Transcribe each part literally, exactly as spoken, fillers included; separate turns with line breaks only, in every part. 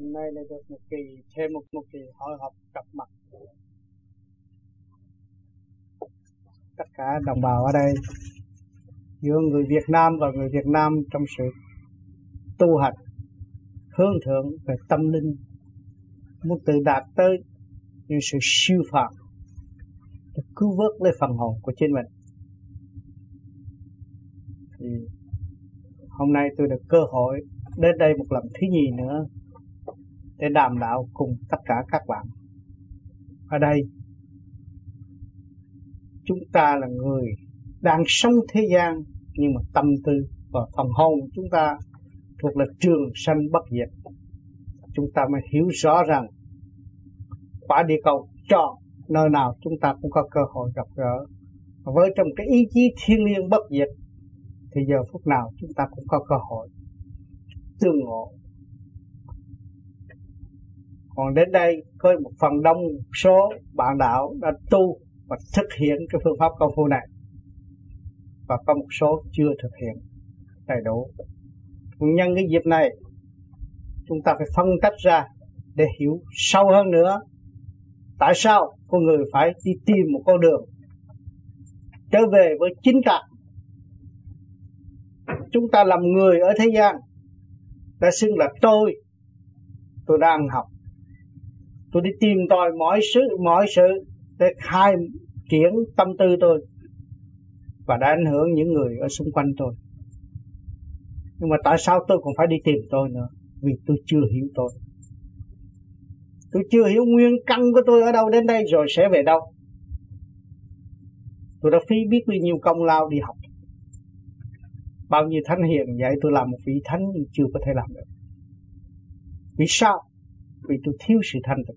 Hôm nay là được một kỳ, thêm một, một kỳ hội họp gặp mặt tất cả đồng bào ở đây, giữa người Việt Nam và người Việt Nam trong sự tu hành hướng thượng về tâm linh, muốn tự đạt tới những sự siêu phàm để cứu vớt lấy phần hồn của chính mình. Thì hôm nay tôi được cơ hội đến đây một lần thứ nhì nữa để đàm đạo cùng tất cả các bạn. Ở đây chúng ta là người đang sống thế gian, nhưng mà tâm tư và phần hồn chúng ta thuộc là trường sanh bất diệt. Chúng ta mới hiểu rõ rằng quả địa cầu tròn, nơi nào chúng ta cũng có cơ hội gặp gỡ. Với trong cái ý chí thiêng liêng bất diệt thì giờ phút nào chúng ta cũng có cơ hội tương ngộ. Còn đến đây có một phần đông số bạn đạo đã tu và thực hiện cái phương pháp công phu này, và có một số chưa thực hiện đầy đủ. Nhân cái dịp này chúng ta phải phân tách ra để hiểu sâu hơn nữa tại sao con người phải đi tìm một con đường trở về với chính trạng. Chúng ta làm người ở thế gian đã xưng là tôi tôi đang học, tôi đi tìm tòi mọi sự mọi sự để khai triển tâm tư tôi, và đã ảnh hưởng những người ở xung quanh tôi. Nhưng mà tại sao tôi còn phải đi tìm tôi nữa? Vì tôi chưa hiểu tôi. Tôi chưa hiểu nguyên căn của tôi ở đâu đến đây rồi sẽ về đâu. Tôi đã phí biết bao nhiêu công lao đi học. Bao nhiêu thánh hiền dạy tôi làm một vị thánh nhưng chưa có thể làm được. Vì sao? Vì tôi thiếu sự thanh tịnh.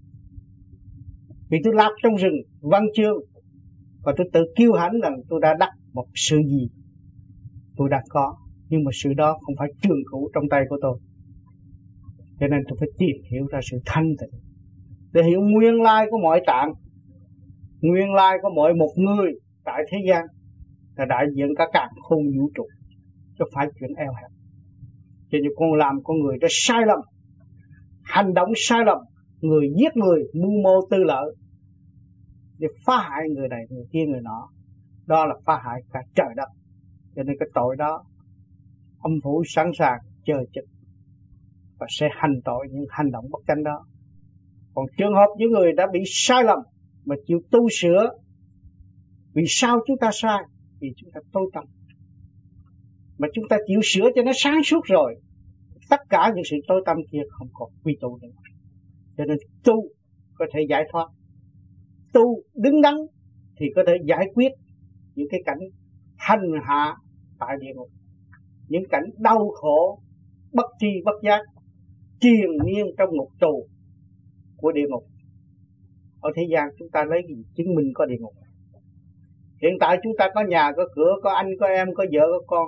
Vì tôi lạc trong rừng văn chương, và tôi tự kiêu hãnh rằng tôi đã đắc một sự gì tôi đã có, nhưng mà sự đó không phải trường cửu trong tay của tôi. Cho nên tôi phải tìm hiểu ra sự thanh tịnh để hiểu nguyên lai của mọi trạng, nguyên lai của mọi một người tại thế gian là đại diện cả càn khôn vũ trụ, chứ phải chuyện eo hẹp. Cho nên con làm con người đã sai lầm, hành động sai lầm, người giết người mưu mô tư lợi để phá hại người này người kia người nọ, đó là phá hại cả trời đất. Cho nên cái tội đó âm phủ sẵn sàng chờ trực và sẽ hành tội những hành động bất chánh đó. Còn trường hợp những người đã bị sai lầm mà chịu tu sửa, vì sao chúng ta sai? Vì chúng ta tối tâm, mà chúng ta chịu sửa cho nó sáng suốt rồi, tất cả những sự tối tâm kia không còn quy tụ nữa. Cho nên tu có thể giải thoát, tu đứng đắn thì có thể giải quyết những cái cảnh hành hạ tại địa ngục, những cảnh đau khổ bất tri bất giác triền miên trong ngục tù của địa ngục. Ở thế gian chúng ta lấy gì chứng minh có địa ngục? Hiện tại chúng ta có nhà, có cửa, có anh, có em, có vợ, có con.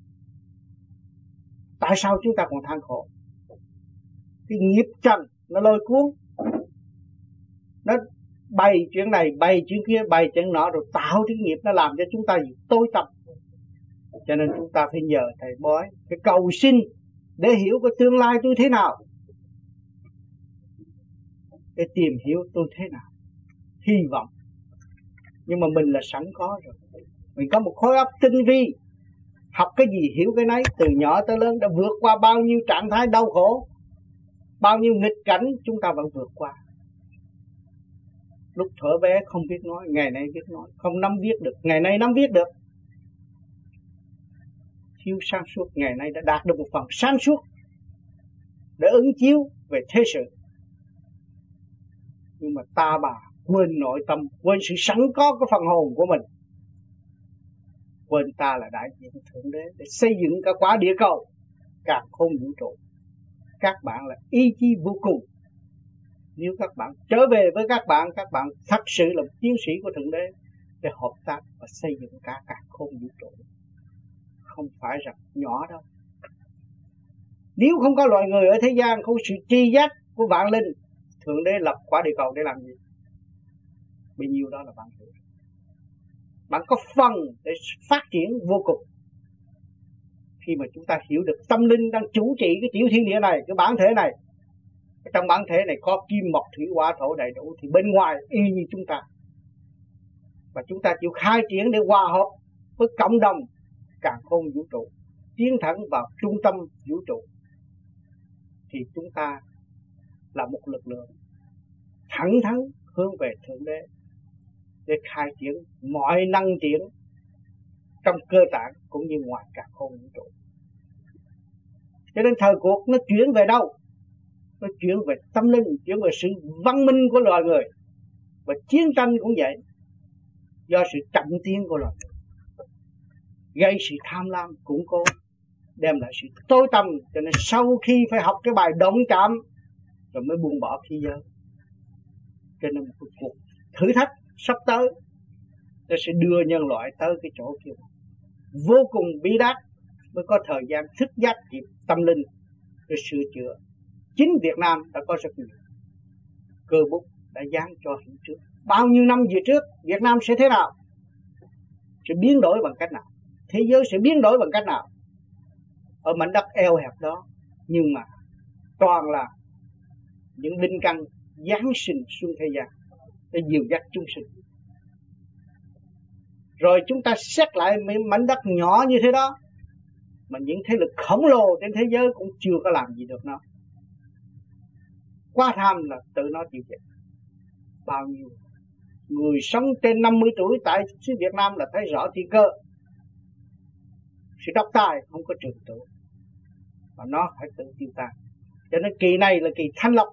Tại sao chúng ta còn than khổ? Cái nghiệp trần nó lôi cuốn, nó bày chuyện này, bày chuyện kia, bày chuyện nọ, rồi tạo cái nghiệp nó làm cho chúng ta gì? Tối tâm. Cho nên chúng ta phải nhờ thầy bói, phải cầu xin để hiểu cái tương lai tôi thế nào, để tìm hiểu tôi thế nào, hy vọng. Nhưng mà mình là sẵn có rồi, mình có một khối óc tinh vi, học cái gì hiểu cái nấy, từ nhỏ tới lớn đã vượt qua bao nhiêu trạng thái đau khổ, bao nhiêu nghịch cảnh chúng ta vẫn vượt qua. Lúc thuở bé không biết nói, ngày nay biết nói, không nắm viết được, ngày nay nắm viết được. Thiếu sáng suốt, ngày nay đã đạt được một phần sáng suốt để ứng chiếu về thế sự. Nhưng mà ta bà quên nội tâm, quên sự sẵn có của phần hồn của mình, quên ta là đại diện Thượng Đế để xây dựng cả quả địa cầu, càn khôn vũ trụ. Các bạn là ý chí vô cùng. Nếu các bạn trở về với các bạn, các bạn thật sự là chiến sĩ của Thượng Đế để hợp tác và xây dựng cả càn khôn vũ trụ. Không phải rằng nhỏ đâu. Nếu không có loài người ở thế gian, không có sự tri giác của vạn linh, Thượng Đế lập quả địa cầu để làm gì? Bấy nhiêu đó là bạn hiểu. Bạn có phần để phát triển vô cùng. Khi mà chúng ta hiểu được tâm linh đang chủ trị cái tiểu thiên địa này, cái bản thể này, Trong bản thể này có kim mộc thủy hỏa thổ đầy đủ, thì bên ngoài y như chúng ta. Và chúng ta chịu khai triển để hòa hợp với cộng đồng càn khôn vũ trụ, tiến thẳng vào trung tâm vũ trụ, thì chúng ta là một lực lượng thẳng thắn hướng về Thượng Đế để khai triển mọi năng triển trong cơ tạng cũng như ngoài càn khôn vũ trụ. Cho nên thời cuộc nó chuyển về đâu? Nó chuyển về tâm linh, chuyển về sự văn minh của loài người. Và chiến tranh cũng vậy, do sự chậm tiến của loài người, gây sự tham lam củng cố, đem lại sự tối tăm. Cho nên sau khi phải học cái bài động chạm rồi mới buông bỏ khí giới. Cho nên một cuộc thử thách sắp tới, nó sẽ đưa nhân loại tới cái chỗ kia vô cùng bí đát, mới có thời gian thức giác kịp tâm linh để sửa chữa. Chính Việt Nam đã có rất nhiều cơ bút đã dán cho hiện trước. Bao nhiêu năm về trước Việt Nam sẽ thế nào, sẽ biến đổi bằng cách nào, thế giới sẽ biến đổi bằng cách nào ở mảnh đất eo hẹp đó. Nhưng mà toàn là những linh căn giáng sinh xuống thế gian để dìu dắt chúng sinh. Rồi chúng ta xét lại mảnh đất nhỏ như thế đó, mà những thế lực khổng lồ trên thế giới cũng chưa có làm gì được nó. Quá tham là tự nó chịu chết. Bao nhiêu người sống trên năm mươi tuổi tại xứ Việt Nam là thấy rõ thiên cơ. Sự độc tài không có trường trụ, mà nó phải tự tiêu tan. Cho nên kỳ này là kỳ thanh lọc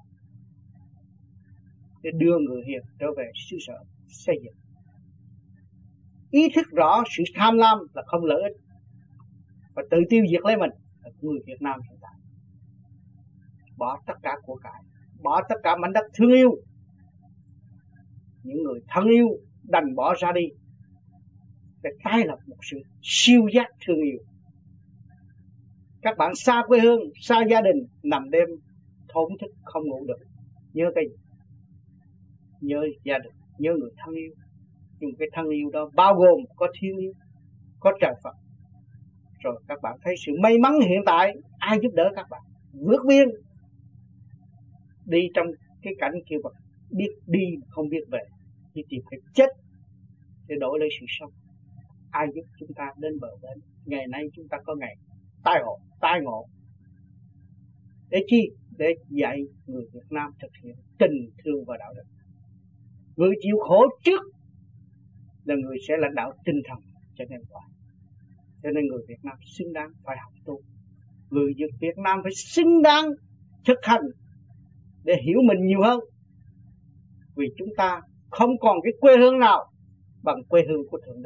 để đưa người hiền trở về xứ sở xây dựng. Ý thức rõ sự tham lam là không lợi ích và tự tiêu diệt lấy mình là người Việt Nam hiện tại. Bỏ tất cả của cải, bỏ tất cả mảnh đất thương yêu, những người thân yêu đành bỏ ra đi để tái lập một sự siêu giác thương yêu. Các bạn xa quê hương, xa gia đình, nằm đêm thổn thức không ngủ được, nhớ cái gì? Nhớ gia đình, nhớ người thân yêu. Nhưng cái thân yêu đó bao gồm có thiên yêu, có trời Phật. Rồi các bạn thấy sự may mắn hiện tại, ai giúp đỡ các bạn vượt biên đi trong cái cảnh kia, vật biết đi không biết về, đi tìm cái chết để đổi lấy sự sống. Ai giúp chúng ta đến bờ bến? Ngày nay chúng ta có ngày tai ngộ, tai ngộ. Để chi? Để dạy người Việt Nam thực hiện tình thương và đạo đức. Người chịu khổ trước là người sẽ lãnh đạo tinh thần cho nhân loại. Cho nên người Việt Nam xứng đáng phải học tu. Người Việt Nam phải xứng đáng thực hành để hiểu mình nhiều hơn. Vì chúng ta không còn cái quê hương nào bằng quê hương của Thượng Đế.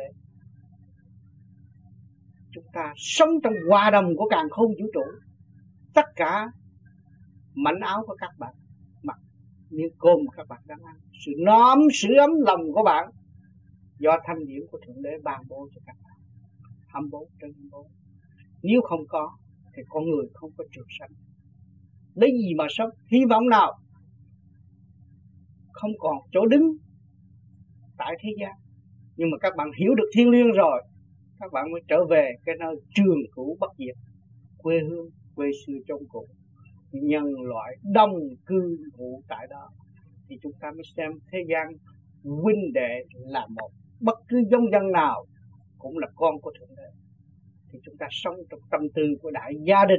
Chúng ta sống trong hòa đồng của càn khôn vũ trụ. Tất cả mảnh áo của các bạn mặc, miếng cơm các bạn đang ăn, sự nóm sưởi ấm lòng của bạn do thanh điển của Thượng Đế ban bố cho các bạn. hai mươi bốn trên hai mươi bốn. Nếu không có thì con người không có trường sanh. Lấy gì mà sống? Hy vọng nào? Không còn chỗ đứng tại thế gian. Nhưng mà các bạn hiểu được thiên liêng rồi, các bạn mới trở về cái nơi trường cửu bất diệt, quê hương, quê xưa trong cũ. Nhân loại đông cư ngụ tại đó, thì chúng ta mới xem thế gian huynh đệ là một. Bất cứ giống dân nào cũng là con của Thượng Đế. Thì chúng ta sống trong tâm tư của đại gia đình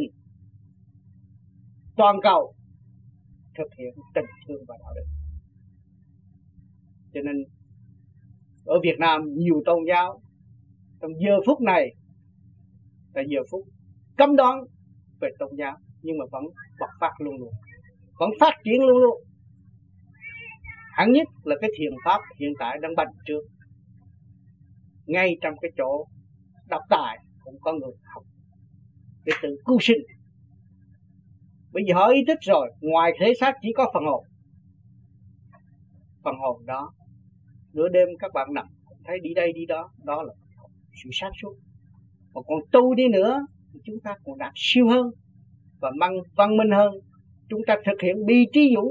toàn cầu, thực hiện tình thương và đạo đức. Cho nên ở Việt Nam nhiều tôn giáo trong giờ phút này là giờ phút cấm đoán về tôn giáo, nhưng mà vẫn bộc phát luôn luôn, vẫn phát triển luôn luôn. Hẳn nhất là cái thiền pháp hiện tại đang bành trướng. Ngay trong cái chỗ độc tài cũng có người học để tự cứu sinh. Bây giờ họ ý thức rồi, ngoài thể xác chỉ có phần hồn. Phần hồn đó, nửa đêm các bạn nằm thấy đi đây đi đó, đó là sự sáng suốt. Mà còn tu đi nữa thì chúng ta còn đạt siêu hơn và văn, văn minh hơn. Chúng ta thực hiện bi trí dũng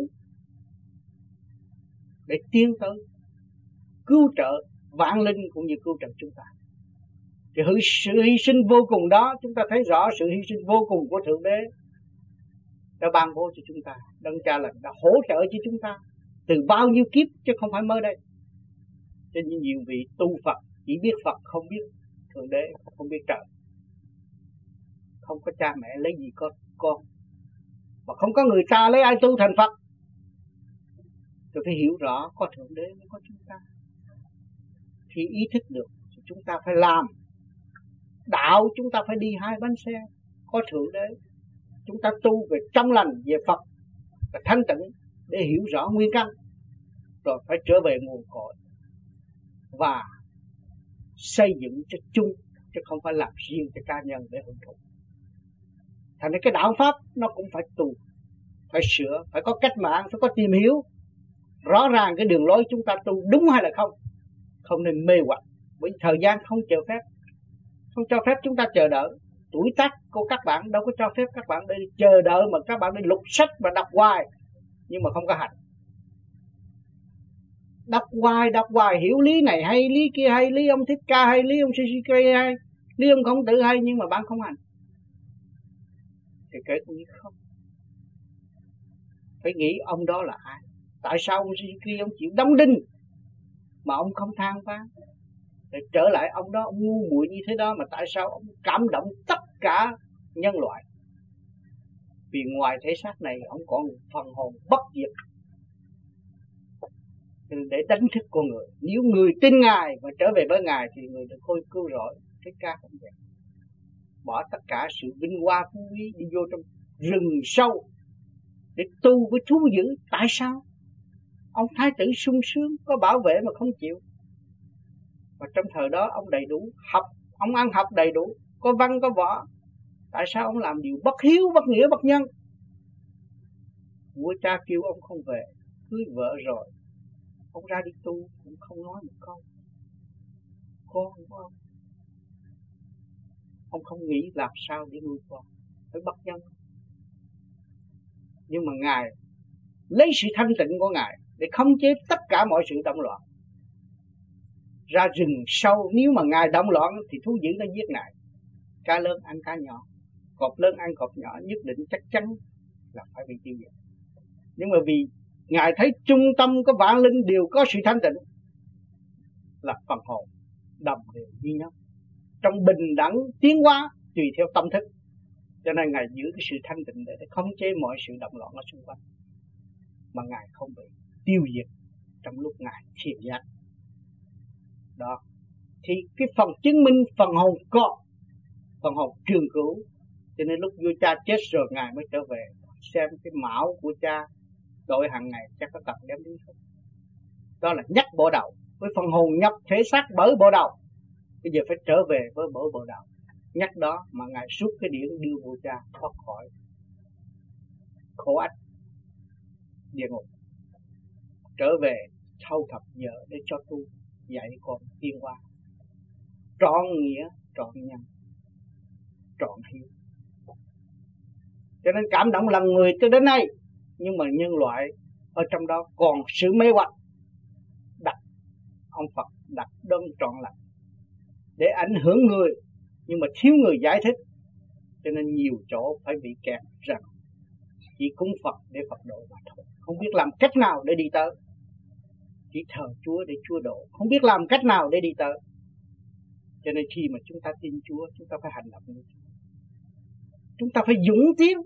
để tiến tới cứu trợ vạn linh cũng như cứu trợ chúng ta. Thì sự hy sinh vô cùng đó, chúng ta thấy rõ sự hy sinh vô cùng của Thượng Đế đã ban bố cho chúng ta. Đấng Cha Lành đã hỗ trợ cho chúng ta từ bao nhiêu kiếp chứ không phải mới đây. Cho nên nhiều vị tu Phật chỉ biết Phật không biết Thượng Đế, không biết trời. Không có cha mẹ lấy gì con con, mà không có người ta lấy ai tu thành Phật. Tôi phải hiểu rõ có Thượng Đế mới có chúng ta. Khi ý thức được thì chúng ta phải làm. Đạo chúng ta phải đi hai bánh xe. Có Thượng Đế, chúng ta tu về trong lành, về Phật và thanh tịnh để hiểu rõ nguyên căn, rồi phải trở về nguồn cội và xây dựng cho chung, chứ không phải làm riêng cho cá nhân để hưởng thụ. Thành ra cái đạo Pháp nó cũng phải tu, phải sửa, phải có cách mạng, phải có tìm hiểu rõ ràng cái đường lối chúng ta tu đúng hay là không. Không nên mê hoặc, bởi thời gian không cho phép, không cho phép chúng ta chờ đợi. Tuổi tác của các bạn đâu có cho phép các bạn đi chờ đợi mà các bạn đi lục sách và đọc hoài nhưng mà không có hành. Đọc hoài, đọc hoài, hiểu lý này hay, lý kia hay, lý ông Thích Ca hay, lý ông Suzuki hay, lý ông Khổng Tử hay, nhưng mà bạn không hành thì kể cũng như không. Phải nghĩ ông đó là ai, tại sao ông Suzuki ông chịu đóng đinh mà ông không than vãn. Để trở lại ông đó, ông ngu muội như thế đó mà tại sao ông cảm động tất cả nhân loại. Vì ngoài thể xác này ông còn phần hồn bất diệt để đánh thức con người. Nếu người tin Ngài và trở về với Ngài thì người được khôi cứu rỗi. Thích Ca không vậy, bỏ tất cả sự vinh hoa phú quý đi vô trong rừng sâu để tu với thú dữ. Tại sao? Ông thái tử sung sướng, có bảo vệ mà không chịu. Và trong thời đó ông đầy đủ học, ông ăn học đầy đủ, có văn có võ. Tại sao ông làm điều bất hiếu, bất nghĩa, bất nhân? Vua cha kêu ông không về, cưới vợ rồi ông ra đi tu cũng không nói một câu. Con của ông, ông không nghĩ làm sao để nuôi con, phải bất nhân. Nhưng mà Ngài lấy sự thanh tịnh của Ngài để khống chế tất cả mọi sự động loạn. Ra rừng sâu, nếu mà Ngài động loạn thì thú dữ nó giết Ngài. Cá lớn ăn cá nhỏ, cọp lớn ăn cọp nhỏ, nhất định chắc chắn là phải bị tiêu diệt. Nhưng mà vì Ngài thấy trung tâm có vạn linh đều có sự thanh tịnh, là phần hồn đồng đều như nhau, trong bình đẳng tiến hóa tùy theo tâm thức. Cho nên Ngài giữ cái sự thanh tịnh để khống chế mọi sự động loạn ở xung quanh, mà Ngài không bị tiêu diệt trong lúc Ngài thiền giác. Đó thì cái phần chứng minh phần hồn có, phần hồn trường cửu. Cho nên lúc vua cha chết rồi Ngài mới trở về xem cái mão của cha đội hàng ngày chắc có cần đem đi không. Đó là nhắc bộ đầu, với phần hồn nhập thể xác bởi bộ đầu. Bây giờ phải trở về với bởi bộ đầu. Nhắc đó mà Ngài rút cái điển đưa vua cha thoát khỏi khổ ách địa ngục, trở về thâu thập giờ để cho tu dạy con tiến hóa trọn nghĩa, trọn nhân, trọn hiếu. Cho nên cảm động lòng người cho đến nay, nhưng mà nhân loại ở trong đó còn sự mê hoặc, đặt ông Phật đặt đơn trọn lành để ảnh hưởng người, nhưng mà thiếu người giải thích. Cho nên nhiều chỗ phải bị kẹt rằng chỉ cúng Phật để Phật độ mà thôi, không biết làm cách nào để đi tới. Chỉ thờ Chúa để Chúa độ, không biết làm cách nào để đi tới. Cho nên khi mà chúng ta tin Chúa, chúng ta phải hành động như Chúa. Chúng ta phải dũng tiến,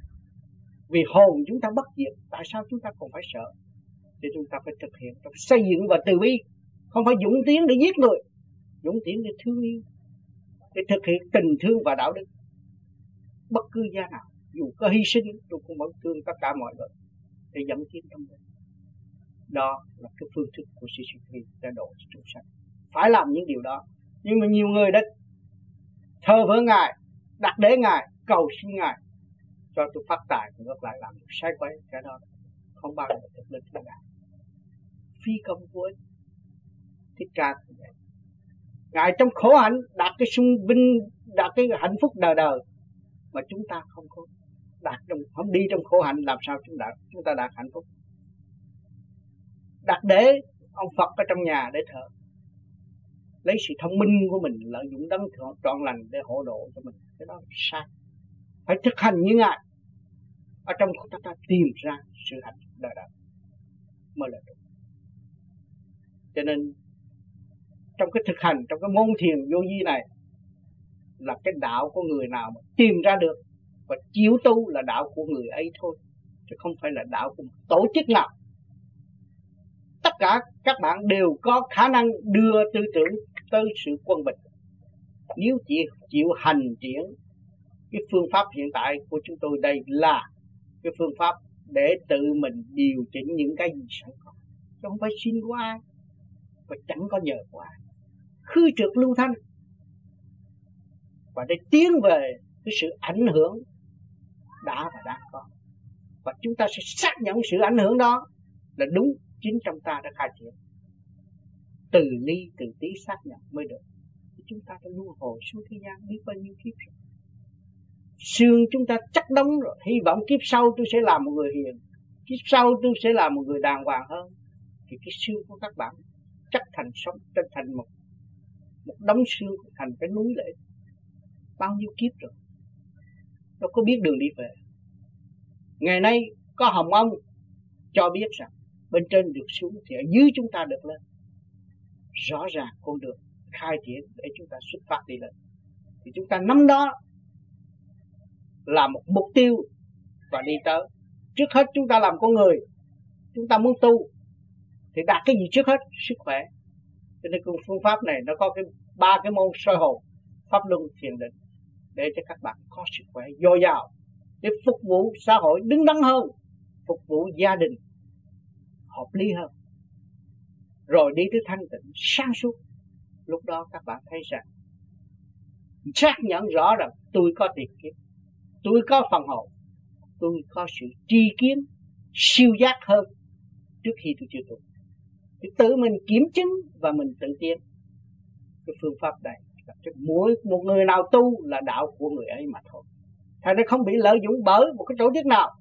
vì hồn chúng ta bất diệt. Tại sao chúng ta còn phải sợ? Để chúng ta phải thực hiện trong xây dựng và từ bi. Không phải dũng tiến để giết người, dũng tiến để thương yêu, để thực hiện tình thương và đạo đức. Bất cứ giá nào, dù có hy sinh, tôi cũng vẫn thương tất cả mọi người để dẫn tiến trong đời. Đó là cái phương thức của sư Sư đã độ cho chúng sanh. Phải làm những điều đó. Nhưng mà nhiều người đã thờ vỡ Ngài, đặt để Ngài, cầu xin Ngài cho tôi phát tài, ngược lại làm sai quấy. Cái đó không bao giờ thực lực của Ngài, phi công của Thích Ca cũng vậy. Ngài trong khổ hạnh đạt cái sung vinh, đạt cái hạnh phúc đời đời, mà chúng ta không có đạt trong, không đi trong khổ hạnh, làm sao chúng ta chúng ta đạt hạnh phúc? Đặt để ông Phật ở trong nhà để thờ, lấy sự thông minh của mình lợi dụng đấng trọn lành để hộ độ cho mình, cái đó là sai. Phải thực hành như Ngài. ở trong ta, ta tìm ra sự hạnh phúc đời đời mới là đúng. Cho nên trong cái thực hành, trong cái môn thiền vô vi này là cái đạo của người nào mà tìm ra được và chịu tu là đạo của người ấy thôi, chứ không phải là đạo của một tổ chức nào. Tất cả các bạn đều có khả năng đưa tư tưởng tới sự quân bình, nếu chỉ chịu hành triển. Cái phương pháp hiện tại của chúng tôi đây là cái phương pháp để tự mình điều chỉnh những cái gì sẵn có, chứ không phải xin của ai và chẳng có nhờ của ai. Khứ trượt lưu thanh, và để tiến về cái sự ảnh hưởng đã và đang có, và chúng ta sẽ xác nhận sự ảnh hưởng đó là đúng. Chính trong ta đã khai triển, từ ly từ tí xác nhận mới được. Chúng ta đã luân hồi xuống thế gian biết bao nhiêu kiếp rồi, xương chúng ta chắc đóng rồi. Hy vọng kiếp sau tôi sẽ làm một người hiền, kiếp sau tôi sẽ làm một người đàng hoàng hơn. Thì cái xương của các bạn chắc thành sống, chân thành một một đống xương, thành cái núi lệ bao nhiêu kiếp rồi, đâu có biết đường đi về. Ngày nay có Hồng Ông cho biết rằng bên trên được xuống thì ở dưới chúng ta được lên. Rõ ràng con đường khai triển để chúng ta xuất phát đi lên, thì chúng ta nắm đó là một mục tiêu và đi tới. Trước hết chúng ta làm con người, chúng ta muốn tu thì đạt cái gì trước hết? Sức khỏe. Cho nên phương pháp này nó có cái ba cái môn soi hồn, pháp luân, thiền định, để cho các bạn có sức khỏe dồi dào để phục vụ xã hội đứng đắn hơn, phục vụ gia đình hợp lý hơn, rồi đi tới thanh tịnh sáng suốt. Lúc đó các bạn thấy rằng xác nhận rõ rằng tôi có tiền kiếp, tôi có phần hồn, tôi có sự tri kiến siêu giác hơn trước khi tôi chưa tu. Thì tự mình kiểm chứng và mình tự tiến. Cái phương pháp này mỗi một người nào tu là đạo của người ấy mà thôi. Thành ra không bị lợi dụng bởi một cái tổ chức nào,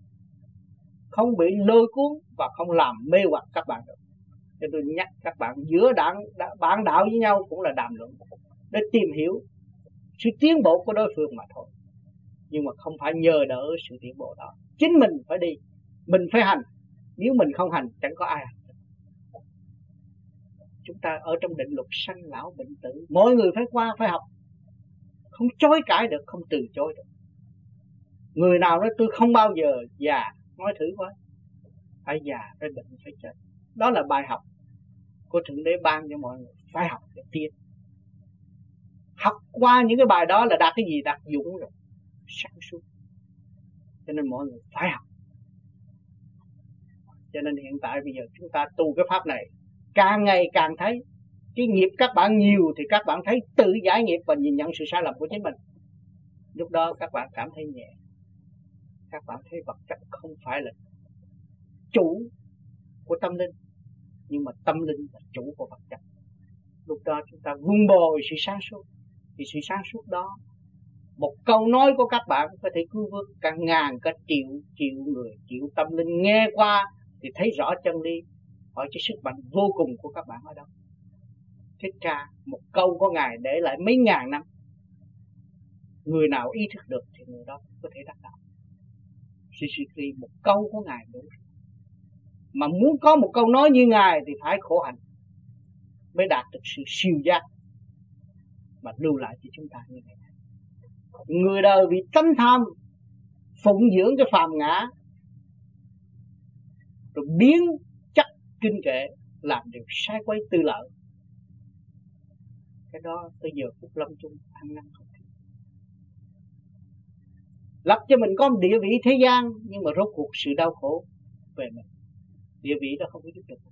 không bị lôi cuốn và không làm mê hoặc các bạn được. Cho tôi nhắc các bạn, giữa đảng, bạn đạo với nhau cũng là đàm luận để tìm hiểu sự tiến bộ của đối phương mà thôi. Nhưng mà không phải nhờ đỡ sự tiến bộ đó. Chính mình phải đi, mình phải hành. Nếu mình không hành chẳng có ai hành. Chúng ta ở trong định luật sanh lão bệnh tử, mỗi người phải qua, phải học. Không chối cãi được, không từ chối được. Người nào nói tôi không bao giờ già, nói thử coi. Phải già, phải bệnh, phải chết. Đó là bài học của Thượng Đế ban cho mọi người. Phải học để tiến. Học qua những cái bài đó là đạt cái gì? Đạt dũng rồi, sáng suốt. Cho nên mọi người phải học. Cho nên hiện tại bây giờ chúng ta tu cái pháp này, càng ngày càng thấy cái nghiệp các bạn nhiều thì các bạn thấy tự giải nghiệp và nhìn nhận sự sai lầm của chính mình. Lúc đó các bạn cảm thấy nhẹ. Các bạn thấy vật chất không phải là chủ của tâm linh, nhưng mà tâm linh là chủ của vật chất. Lúc đó chúng ta vun bồi sự sáng suốt. Thì sự sáng suốt đó, một câu nói của các bạn có thể cứu vớt cả ngàn, cả triệu, triệu người, triệu tâm linh nghe qua thì thấy rõ chân lý. Hỏi cái sức mạnh vô cùng của các bạn ở đâu? Thích Ca, một câu của Ngài để lại mấy ngàn năm. Người nào ý thức được thì người đó có thể đắc đạo. Sisiki, một câu của Ngài đủ. Mà muốn có một câu nói như Ngài thì phải khổ hạnh mới đạt được sự siêu giác mà lưu lại cho chúng ta như vậy. Người đời vì tánh tham phụng dưỡng cái phàm ngã, rồi biến chất kinh kệ làm điều sai quấy tư lợi. Cái đó tới giờ phút lâm chung ăn năn không kịp. Lập cho mình có một địa vị thế gian, nhưng mà rốt cuộc sự đau khổ về mình. Địa vị đó không có giúp được.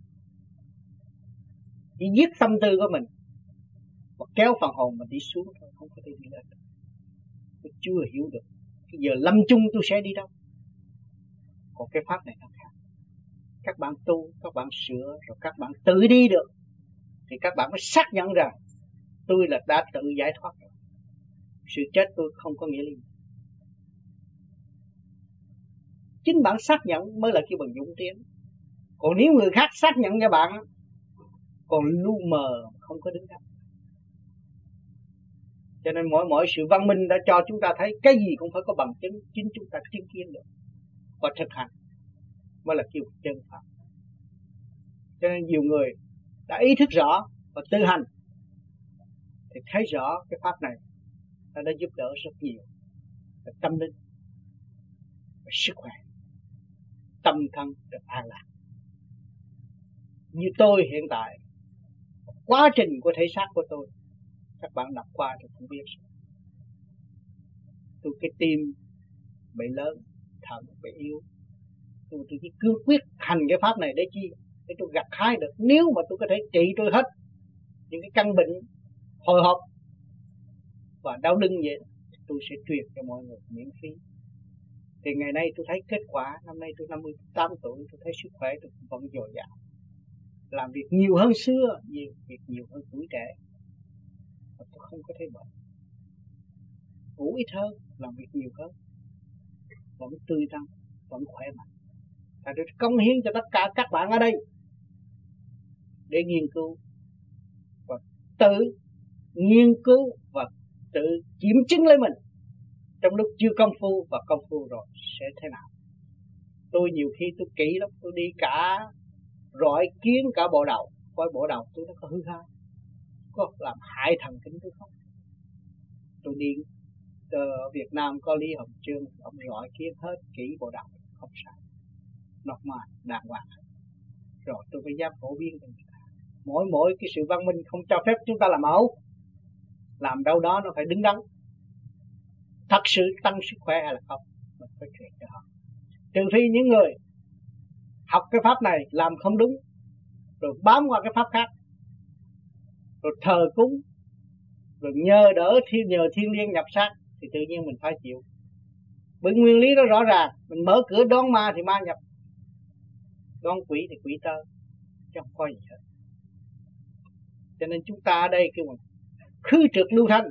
Chỉ giết tâm tư của mình và kéo phần hồn mình đi xuống thôi, không có thể đi lên. Tôi chưa hiểu được cái giờ lâm chung tôi sẽ đi đâu. Còn cái pháp này nó khác. Các bạn tu, các bạn sửa, rồi các bạn tự đi được, thì các bạn mới xác nhận rằng tôi là đã tự giải thoát rồi. Sự chết tôi không có nghĩa lý. Chính bạn xác nhận mới là kêu bằng dũng tiến. Còn nếu người khác xác nhận cho bạn, còn lu mờ không có đứng đắn. Cho nên mỗi mỗi sự văn minh đã cho chúng ta thấy cái gì cũng phải có bằng chứng, chính chúng ta chứng kiến được và thực hành mới là kêu chân pháp. Cho nên nhiều người đã ý thức rõ và tự hành thì thấy rõ cái pháp này nó đã giúp đỡ rất nhiều về tâm linh, về sức khỏe, tâm thân được an lạc. Như tôi hiện tại, quá trình của thể xác của tôi, các bạn đọc qua thì cũng biết. Tôi cái tim bị lớn, thận bị yếu, tôi, tôi chỉ cương quyết hành cái pháp này để chi? Để tôi gặt hái được. Nếu mà tôi có thể trị tôi hết những cái căn bệnh hồi hộp và đau lưng vậy, tôi sẽ truyền cho mọi người miễn phí. Thì ngày nay tôi thấy kết quả. Năm nay tôi năm mươi tám tuổi, tôi thấy sức khỏe tôi vẫn dồi dào, làm việc nhiều hơn xưa, nhiều việc nhiều hơn tuổi trẻ, và tôi không có thấy bệnh. Ngủ ít hơn, làm việc nhiều hơn, vẫn tươi tắn, vẫn khỏe mạnh. Và tôi cống hiến cho tất cả các bạn ở đây để nghiên cứu và tự nghiên cứu và tự kiểm chứng lấy mình trong lúc chưa công phu, và công phu rồi sẽ thế nào. Tôi nhiều khi tôi kỹ lắm, tôi đi cả rọi kiến cả bộ đầu, coi bộ đầu tôi nó có hư hao, có làm hại thần kinh tôi không. Tôi đi ở Việt Nam có Lý Hồng Trương, ông rọi kiến hết kỹ bộ đầu không sao, nọc mà đàng hoàng. Rồi tôi mới dám phổ biến cho người ta. Mỗi mỗi cái sự văn minh không cho phép chúng ta làm ẩu, làm đâu đó nó phải đứng đắn, thật sự tăng sức khỏe hay là không, mình phải truyền cho họ. Trừ phi những người học cái pháp này làm không đúng, rồi bám qua cái pháp khác, rồi thờ cúng, rồi nhờ đỡ thiên nhờ thiên liêng nhập sát, thì tự nhiên mình phải chịu. Bởi nguyên lý đó rõ ràng, mình mở cửa đón ma thì ma nhập, đón quỷ thì quỷ tơ, chứ không có gì hết. Cho nên chúng ta ở đây kêu bằng khứ trượt lưu thanh,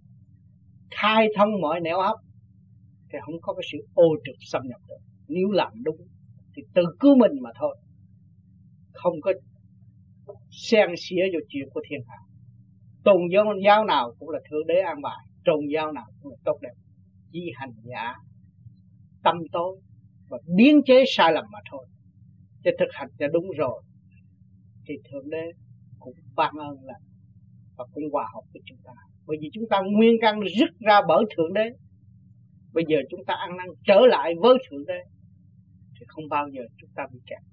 khai thông mọi nẻo hấp, thì không có cái sự ô trượt xâm nhập được. Nếu làm đúng thì tự cứu mình mà thôi, không có xen xía vô chuyện của thiên hạ. Tôn giáo, giáo nào cũng là thượng đế an bài, tôn giáo nào cũng là tốt đẹp, chỉ hành giả tâm tối và biến chế sai lầm mà thôi. Chứ thực hành cho đúng rồi thì thượng đế cũng ban ơn là và cũng hòa hợp với chúng ta. Bởi vì chúng ta nguyên căn rứt ra bởi thượng đế, bây giờ chúng ta ăn năn trở lại với thượng đế thì không bao giờ chúng ta bị kẹt.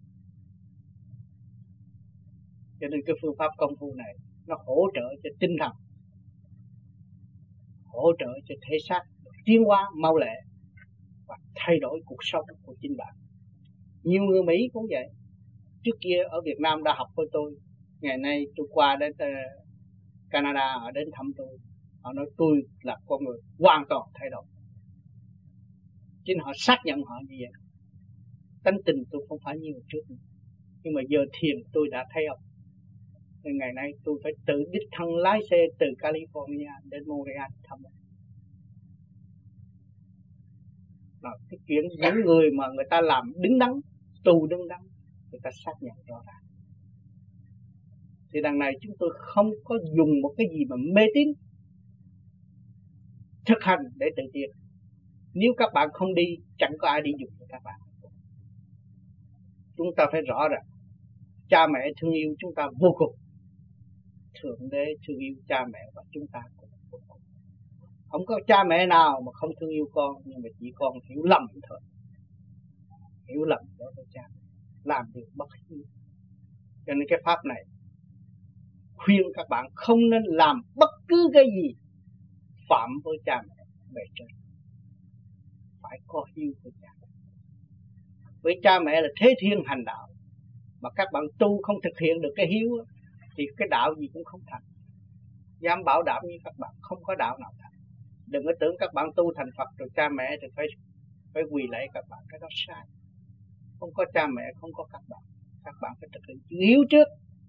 Cho nên cái phương pháp công phu này nó hỗ trợ cho tinh thần, hỗ trợ cho thể xác tiến hóa mau lẹ và thay đổi cuộc sống của chính bạn. Nhiều người Mỹ cũng vậy. Trước kia ở Việt Nam đã học với tôi, ngày nay tôi qua đến Canada, họ đến thăm tôi, họ nói tôi là con người hoàn toàn thay đổi. Chính họ xác nhận họ như vậy. Tánh tình tôi không phải như hồi trước nữa, nhưng mà giờ thiền tôi đã thấy ông. Nên ngày nay tôi phải tự đích thân lái xe từ California đến Montreal thăm ông. Rồi, cái chuyện những người mà người ta làm đứng đắn, tu đứng đắn, người ta xác nhận rõ ràng. Thì đằng này chúng tôi không có dùng một cái gì mà mê tín, thực hành để tự tiến. Nếu các bạn không đi, chẳng có ai đi dùng cho các bạn. Chúng ta phải rõ ràng cha mẹ thương yêu chúng ta vô cùng, thượng đế thương yêu cha mẹ và chúng ta cũng vô cùng. Không có cha mẹ nào mà không thương yêu con, nhưng mà chỉ con hiểu lầm thôi, hiểu lầm đối với cha mẹ, làm điều bất hiếu. Cho nên cái pháp này khuyên các bạn không nên làm bất cứ cái gì phạm với cha mẹ bề trên, phải có hiếu với cha mẹ. Với cha mẹ là thế thiên hành đạo, mà các bạn tu không thực hiện được cái hiếu thì cái đạo gì cũng không thành. Dám bảo đảm như các bạn không có đạo nào thành. Đừng có tưởng các bạn tu thành Phật rồi cha mẹ thì phải phải quỳ lạy các bạn, cái đó sai. Không có cha mẹ, không có các bạn, các bạn phải thực hiện chữ hiếu trước.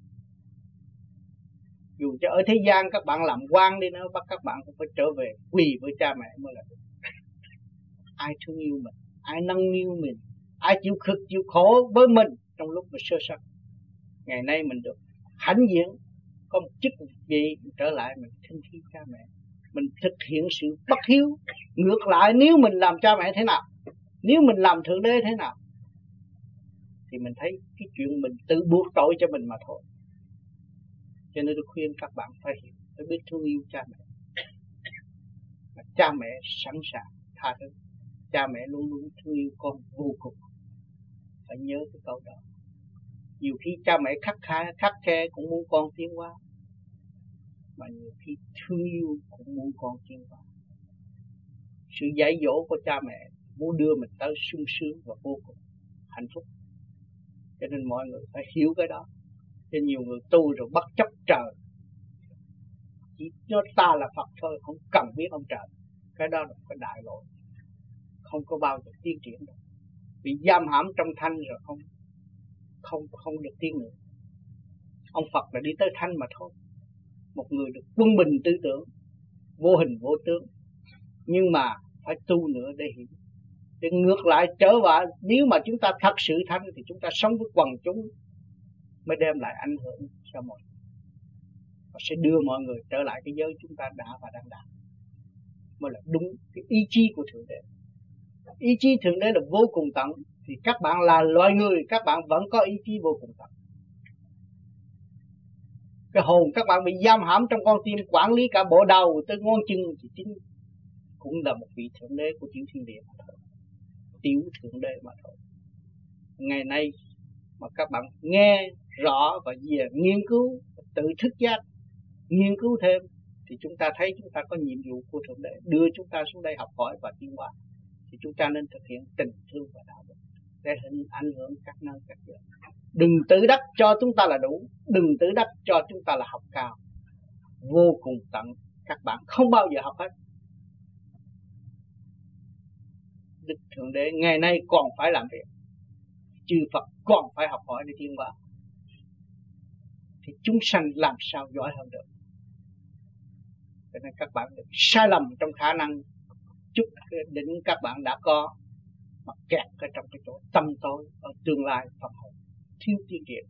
Dù cho ở thế gian các bạn làm quan đi nữa, bắt các bạn cũng phải trở về quỳ với cha mẹ mới là được. Ai thương yêu mình, ai nâng niu mình, ai chịu cực chịu khổ với mình trong lúc mình sơ sanh. Ngày nay mình được hãnh diện, có một chức vị trở lại mình thinh thi cha mẹ, mình thực hiện sự bất hiếu. Ngược lại nếu mình làm cha mẹ thế nào, nếu mình làm thượng đế thế nào, thì mình thấy cái chuyện mình tự buộc tội cho mình mà thôi. Cho nên tôi khuyên các bạn phải hiểu, phải biết thương yêu cha mẹ. Mà cha mẹ sẵn sàng tha thứ, cha mẹ luôn luôn thương yêu con vô cùng. Phải nhớ cái câu đó. Nhiều khi cha mẹ khắc khe, khắc khe cũng muốn con tiến hóa, mà nhiều khi thương yêu cũng muốn con tiến hóa. Sự dạy dỗ của cha mẹ muốn đưa mình tới sung sướng và vô cùng hạnh phúc. Cho nên mọi người phải hiểu cái đó. Cho nhiều người tu rồi bất chấp trời, chỉ nói ta là Phật thôi, không cần biết ông trời. Cái đó là cái đại lỗi, không có bao giờ tiến triển đâu. Bị giam hãm trong thanh rồi không không không được tiến nữa. Ông Phật là đi tới thanh mà thôi. Một người được quân bình tư tưởng, vô hình vô tướng, nhưng mà phải tu nữa để hiểu. Để ngược lại trở lại, nếu mà chúng ta thật sự thanh thì chúng ta sống với quần chúng mới đem lại ảnh hưởng cho mọi người, và sẽ đưa mọi người trở lại cái giới chúng ta đã và đang đạt, mới là đúng cái ý chí của Thượng Đế. Ý chí Thượng Đế là vô cùng tận, thì các bạn là loài người, các bạn vẫn có ý chí vô cùng tận. Cái hồn các bạn bị giam hãm trong con tim, quản lý cả bộ đầu tới ngón chân, thì chính cũng là một vị Thượng Đế của tiểu thiên địa mà thôi, tiểu Thượng Đế mà thôi. Ngày nay mà các bạn nghe rõ và về nghiên cứu, tự thức giác, nghiên cứu thêm, thì chúng ta thấy chúng ta có nhiệm vụ của Thượng Đế đưa chúng ta xuống đây học hỏi và tiến hóa. Thì chúng ta nên thực hiện tình thương và đạo đức để hình ảnh hưởng các nơi các giới. Đừng tự đắc cho chúng ta là đủ, đừng tự đắc cho chúng ta là học cao. Vô cùng tận, các bạn không bao giờ học hết. Đức Thượng Đế ngày nay còn phải làm việc, chư Phật còn phải học hỏi để tiến hóa, thì chúng sanh làm sao giỏi hơn được. Cho nên các bạn đừng sai lầm trong khả năng chút cái đỉnh các bạn đã có, mà kẹt ở trong cái chỗ tâm tối ở tương lai Phật hồn thiếu tiến triển.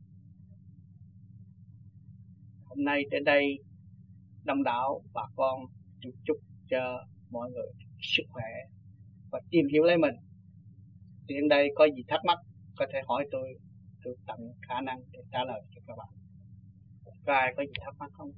Hôm nay đến đây đông đảo bà con chúc chúc cho mọi người sức khỏe và tìm hiểu lấy mình. Tiện đây có gì thắc mắc có thể hỏi tôi, tôi tận khả năng để trả lời cho các bạn. Có ai có gì thắc mắc không?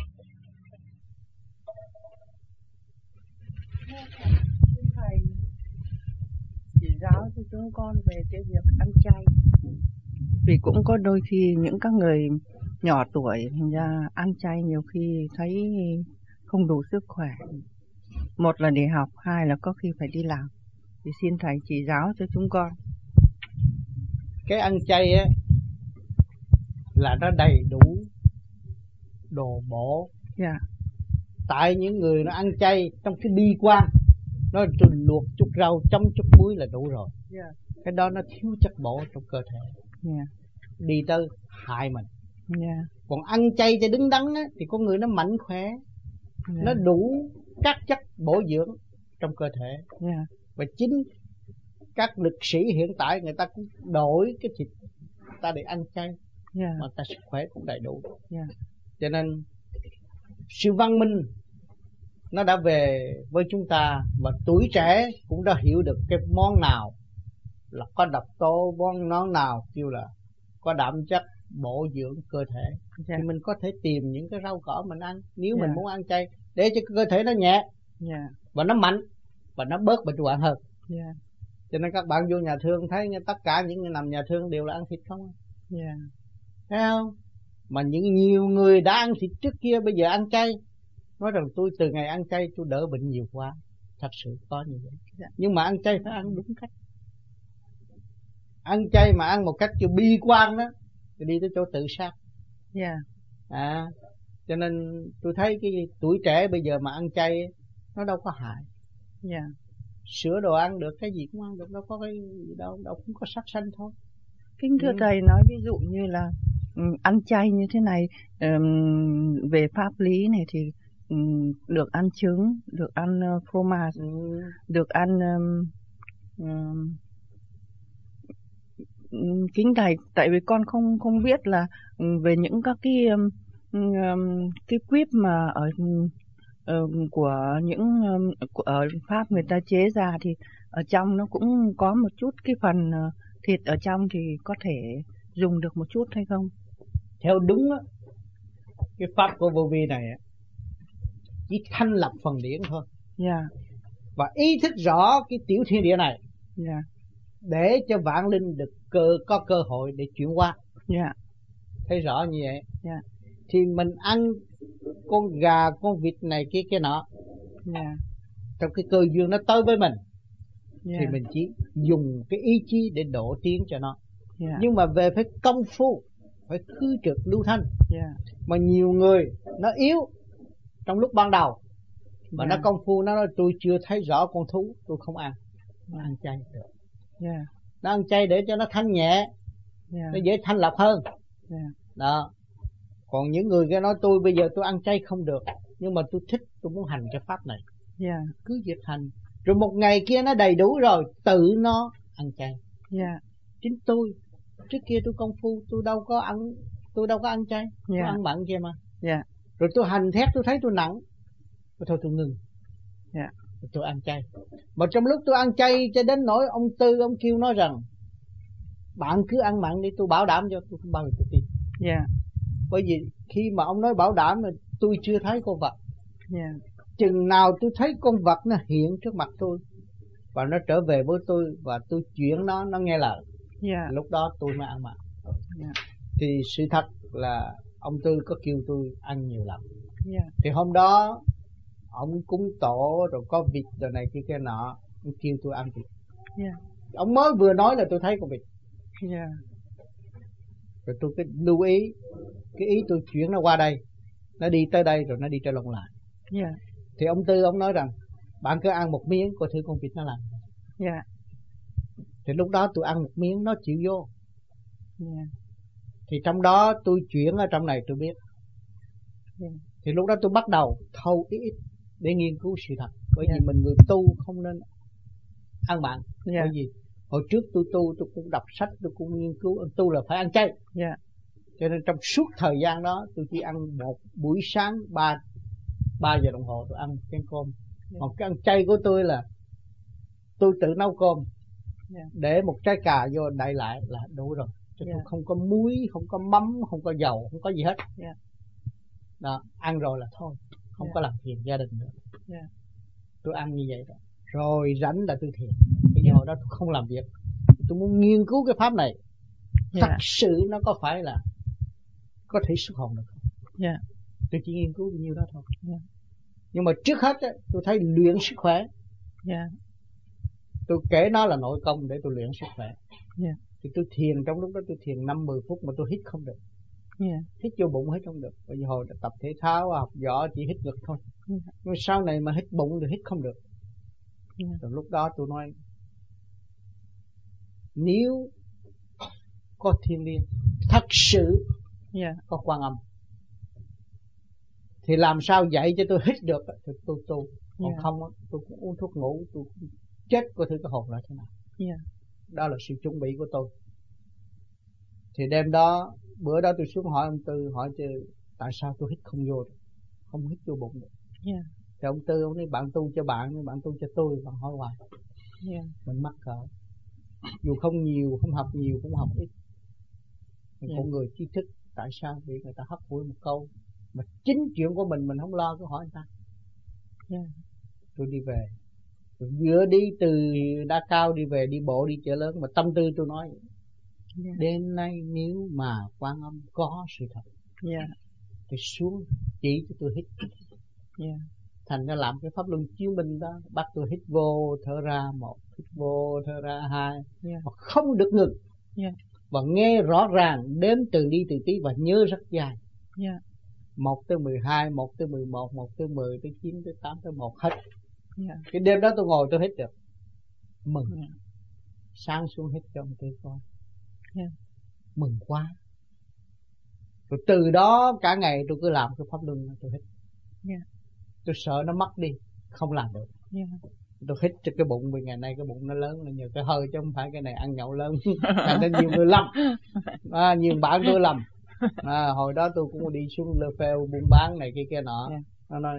Thầy chỉ giáo cho chúng con về cái việc ăn chay. Vì cũng có đôi khi những các người nhỏ tuổi thành ra ăn chay nhiều khi thấy không đủ sức khỏe. Một là để học, hai là có khi phải đi làm. Thì xin thầy chỉ giáo cho chúng con.
Cái ăn chay á là nó đầy đủ đồ bổ.
Dạ. Yeah.
Tại những người nó ăn chay trong cái bi quan, nó luộc chút rau chấm chút muối là đủ rồi.
Yeah.
Cái đó nó thiếu chất bổ trong cơ thể.
Yeah.
Đi tới hại mình.
Yeah.
Còn ăn chay cho đứng đắn á, thì con người nó mạnh khỏe. Yeah. Nó đủ các chất bổ dưỡng trong cơ thể.
Yeah.
Và chính các lực sĩ hiện tại người ta cũng đổi cái thịt ta để ăn chay. Yeah. Mà ta sức khỏe cũng đầy đủ. Yeah. Cho nên sự văn minh nó đã về với chúng ta, và tuổi trẻ cũng đã hiểu được cái món nào là có độc tố, món món nào kêu là có đạm chất bổ dưỡng cơ thể. Yeah. Thì mình có thể tìm những cái rau cỏ mình ăn nếu yeah. mình muốn ăn chay để cho cơ thể nó nhẹ. Yeah. Và nó mạnh và nó bớt bệnh hoạn hơn. Yeah. Cho nên các bạn vô nhà thương thấy tất cả những người nằm nhà thương đều là ăn thịt không? Yeah. Thấy không? Mà những nhiều người đã ăn thịt trước kia bây giờ ăn chay, nói rằng tôi từ ngày ăn chay tôi đỡ bệnh nhiều quá. Thật sự có như vậy. Yeah. Nhưng mà ăn chay phải ăn đúng cách. Ăn chay mà ăn một cách kiểu bi quan đó thì đi tới chỗ tự sát. Yeah. À, cho nên tôi thấy cái tuổi trẻ bây giờ mà ăn chay nó đâu có hại. Yeah. Sữa đồ ăn được, cái gì cũng ăn được, đâu có cái gì đâu, đâu cũng có sát sanh thôi.
Kính thưa ừ. Thầy, nói ví dụ như là um, ăn chay như thế này, um, về pháp lý này thì um, được ăn trứng, được ăn uh, fromage, ừ. được ăn um, um, kính thầy, tại vì con không không biết là um, về những các cái um, um, cái quýt mà ở uh, của những uh, của, ở Pháp người ta chế ra thì ở trong nó cũng có một chút cái phần uh, thịt ở trong thì có thể dùng được một chút hay không?
Theo đúng á, cái pháp của vô vi này á, chỉ thanh lập phần điển thôi.
Yeah.
Và ý thức rõ cái tiểu thiên địa này.
Yeah.
Để cho vạn linh được cơ có cơ hội để chuyển qua.
Yeah.
Thấy rõ như vậy.
Yeah.
Thì mình ăn con gà, con vịt này kia kia nọ.
Yeah.
Trong cái cơ duyên nó tới với mình.
Yeah.
Thì mình chỉ dùng cái ý chí để độ tiến cho nó.
Yeah.
Nhưng mà về phải công phu, phải khứ trực lưu thanh.
Yeah.
Mà nhiều người nó yếu trong lúc ban đầu. Mà
Yeah.
nó công phu, nó nói tôi chưa thấy rõ con thú, tôi không ăn. Nó ăn chay được.
Yeah.
Nó ăn chay để cho nó thanh nhẹ.
Yeah.
Nó dễ thanh lọc hơn.
Yeah.
Đó. Còn những người kia nói tôi bây giờ tôi ăn chay không được, nhưng mà tôi thích, tôi muốn hành cái pháp này.
Yeah.
Cứ việc hành. Rồi một ngày kia nó đầy đủ rồi, tự nó ăn chay.
Yeah.
Chính tôi, trước kia tôi công phu, tôi đâu có ăn, tôi đâu có ăn chay. Yeah. Tôi ăn mặn kia mà.
Yeah.
Rồi tôi hành thét, tôi thấy tôi nặng. Thôi tôi ngừng.
Yeah.
Rồi tôi ăn chay. Mà trong lúc tôi ăn chay cho đến nỗi ông Tư, ông kêu nói rằng bạn cứ ăn mặn đi, tôi bảo đảm cho, tôi không bao giờ tôi tin.
Yeah.
Bởi vì khi mà ông nói bảo đảm là tôi chưa thấy con vật.
Yeah.
Chừng nào tôi thấy con vật nó hiện trước mặt tôi và nó trở về với tôi và tôi chuyển nó, nó nghe lời.
Yeah.
Lúc đó tôi mới ăn mặn.
Yeah.
Thì sự thật là ông Tư có kêu tôi ăn nhiều lắm.
Yeah.
Thì hôm đó ông cúng tổ rồi có vịt rồi này kia kia nọ, ông kêu tôi ăn vịt.
Yeah.
Ông mới vừa nói là tôi thấy con vịt.
Yeah.
Rồi tôi cứ lưu ý, cái ý tôi chuyển nó qua đây, nó đi tới đây rồi nó đi trở lộn lại.
Yeah.
Thì ông Tư ông nói rằng bạn cứ ăn một miếng coi thử con vịt nó làm.
Yeah.
Thì lúc đó tôi ăn một miếng nó chịu vô.
Yeah.
Thì trong đó tôi chuyển ở trong này tôi biết.
Yeah.
Thì lúc đó tôi bắt đầu thâu ít ít để nghiên cứu sự thật. Bởi
Yeah.
vì mình người tu không nên ăn mặn.
Yeah.
Bởi vì hồi trước tôi tu, tôi cũng đọc sách, tôi cũng nghiên cứu, tu là phải ăn chay.
Yeah.
Cho nên trong suốt thời gian đó tôi chỉ ăn một buổi sáng ba ba giờ đồng hồ tôi ăn chén cơm. Yeah. Một cái ăn chay của tôi là tôi tự nấu cơm. Yeah. Để một trái cà vô đậy lại là đủ rồi. Chứ yeah. tôi không có muối, không có mắm, không có dầu, không có gì hết. Yeah. Đó, ăn rồi là thôi, không yeah. có làm phiền gia đình nữa. Yeah. Tôi ăn như vậy đó. Rồi rảnh là tôi thiền. Bây giờ yeah. đó tôi không làm việc. Tôi muốn nghiên cứu cái pháp này. Yeah. Thật sự nó có phải là có thể xuất hồn được không? Yeah. Tôi chỉ nghiên cứu bao nhiêu đó thôi. Yeah. Nhưng mà trước hết á, tôi thấy luyện sức khỏe. Yeah. Tôi kể nó là nội công để tôi luyện sức khỏe. Yeah. Thì tôi thiền, trong lúc đó tôi thiền năm mười phút mà tôi hít không được. Yeah. Hít vô bụng hít không được. Bởi vì hồi tập thể thao, học võ chỉ hít ngực thôi. Yeah. Nhưng sau này mà hít bụng thì hít không được. Yeah. Rồi lúc đó tôi nói nếu có thiên liêng thật sự yeah. có Quan Âm thì làm sao dạy cho tôi hít được thì tôi tu. Còn yeah. không tôi cũng uống thuốc ngủ, tôi cũng chết coi thử cái hồn lại thế nào. Yeah. Đó là sự chuẩn bị của tôi. Thì đêm đó, bữa đó tôi xuống hỏi ông Tư, hỏi chứ tại sao tôi hít không vô được, không hít vô bụng được. Yeah. Thì ông Tư ông nói bạn tu cho bạn, bạn tu cho tôi, bạn hỏi hoài. Yeah. Mình mắc cỡ. Dù không nhiều, không học nhiều, cũng học ít. Mình yeah. Con người trí thức, tại sao bị người ta hấp hủi một câu mà chính chuyện của mình mình không lo, cứ hỏi người ta. Yeah. Tôi đi về, tôi vừa đi từ Đa Cao đi về, đi bộ đi chợ lớn, mà tâm tư tôi nói yeah. đêm nay nếu mà Quan Âm có sự thật yeah. thì xuống chỉ cho tôi hít. Yeah. Thành ra làm cái pháp luân chiếu minh đó, bắt tôi hít vô thở ra một, hít vô thở ra hai, yeah. mà không được ngừng. Yeah. Và nghe rõ ràng, đếm từ đi từ tí và nhớ rất dài. Yeah. Một tới mười hai, một tới mười một, một tới mười, tới chín, tới tám, tới một hết. Yeah. Cái đêm đó tôi ngồi tôi hít được. Mừng. Yeah. Sáng xuống hít cho ông Tư coi. Yeah. Mừng quá. Rồi từ đó cả ngày tôi cứ làm cái pháp luân tôi hít. Yeah. Tôi sợ nó mất đi, không làm được. Yeah. Tôi hít cho cái bụng, vì ngày nay cái bụng nó lớn là nhờ cái hơi chứ không phải cái này ăn nhậu lớn. Thành nên nhiều người lầm, à, nhiều bạn tôi lầm. À, hồi đó tôi cũng đi xuống Lơ Phêu buôn bán này kia kia nọ. Yeah. Nó nói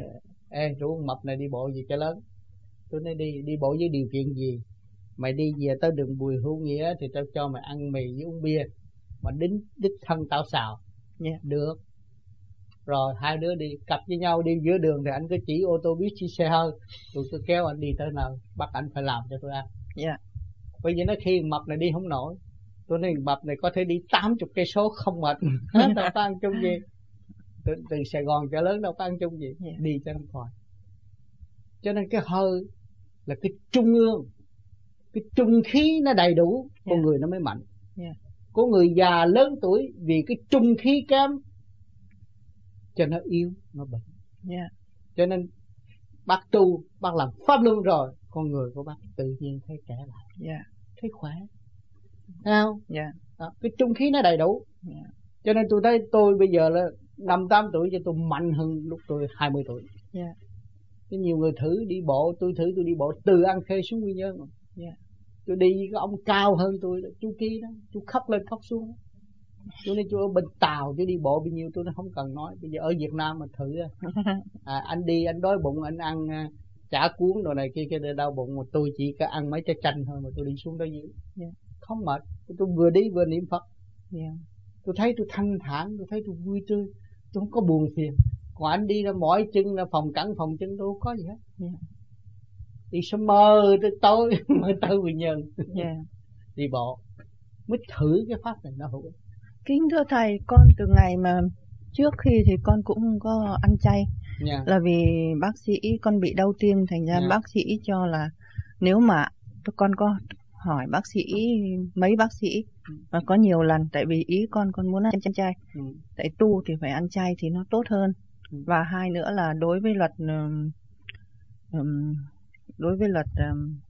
ê rủ con mập này đi bộ gì cho lớn. Tôi nói đi, đi bộ với điều kiện gì? Mày đi về tới đường Bùi Hữu Nghĩa thì tao cho mày ăn mì với uống bia, mà đính đích thân tao xào.
Yeah.
Được. Rồi hai đứa đi cặp với nhau, đi giữa đường thì anh cứ chỉ ô tô biết chỉ xe hơi, tôi cứ kéo anh đi tới nào bắt anh phải làm cho tôi ăn.
Yeah.
Bởi vì nó khi mập này đi không nổi, tôi nói mập này có thể đi tám mươi cây số không mệt. Đâu có ăn chung gì. Từ, từ Sài Gòn trở lớn đâu có ăn chung gì. Yeah. Đi cho nó khỏi. Cho nên cái hơi là cái trung ương, cái trung khí nó đầy đủ, con yeah. người nó mới mạnh.
Yeah.
Có người già lớn tuổi vì cái trung khí kém cho nó yếu, nó bệnh.
Yeah.
Cho nên bác tu, bác làm pháp luân rồi, con người của bác tự nhiên thấy trẻ lại.
Yeah.
Thấy khỏe. Thấy không?
Yeah.
Đó, cái trung khí nó đầy đủ.
Yeah.
Cho nên tôi thấy tôi bây giờ là năm tám tuổi cho tôi mạnh hơn lúc tôi hai mươi tuổi.
Yeah.
Cái nhiều người thử đi bộ, tôi thử tôi đi bộ từ An Khê xuống Quy Nhơn.
Yeah.
Tôi đi với cái ông cao hơn tôi, chú Ký đó, chú khóc lên khóc xuống. Chú nói chú ở bên Tàu chú đi bộ bao nhiêu tôi nó không cần nói. Bây giờ ở Việt Nam mà thử à, anh đi anh đói bụng anh ăn chả cuốn đồ này kia kia đau bụng, mà tôi chỉ có ăn mấy trái chanh thôi mà tôi đi xuống đó dưới. Yeah. Không mệt, tôi vừa đi vừa niệm Phật. Yeah. Tôi thấy tôi thanh thản, tôi thấy tôi vui tươi, tôi không có buồn phiền. Còn anh đi ra mỏi chân là phòng cẳng phòng chân tôi không có gì hết. Yeah. Đi sớm mơ tới tối mới tới Quy Nhơn.
Yeah.
Đi bộ mới thử cái pháp này nó hữu ích.
Kính thưa thầy, con từ ngày mà trước khi thì con cũng có ăn chay. Yeah. Là vì bác sĩ con bị đau tim, thành ra yeah. bác sĩ cho là nếu mà con có hỏi bác sĩ mấy bác sĩ và có nhiều lần, tại vì ý con con muốn ăn chay. Ừ. Tại tu thì phải ăn chay thì nó tốt hơn. Ừ. Và hai nữa là đối với luật um, đối với luật um,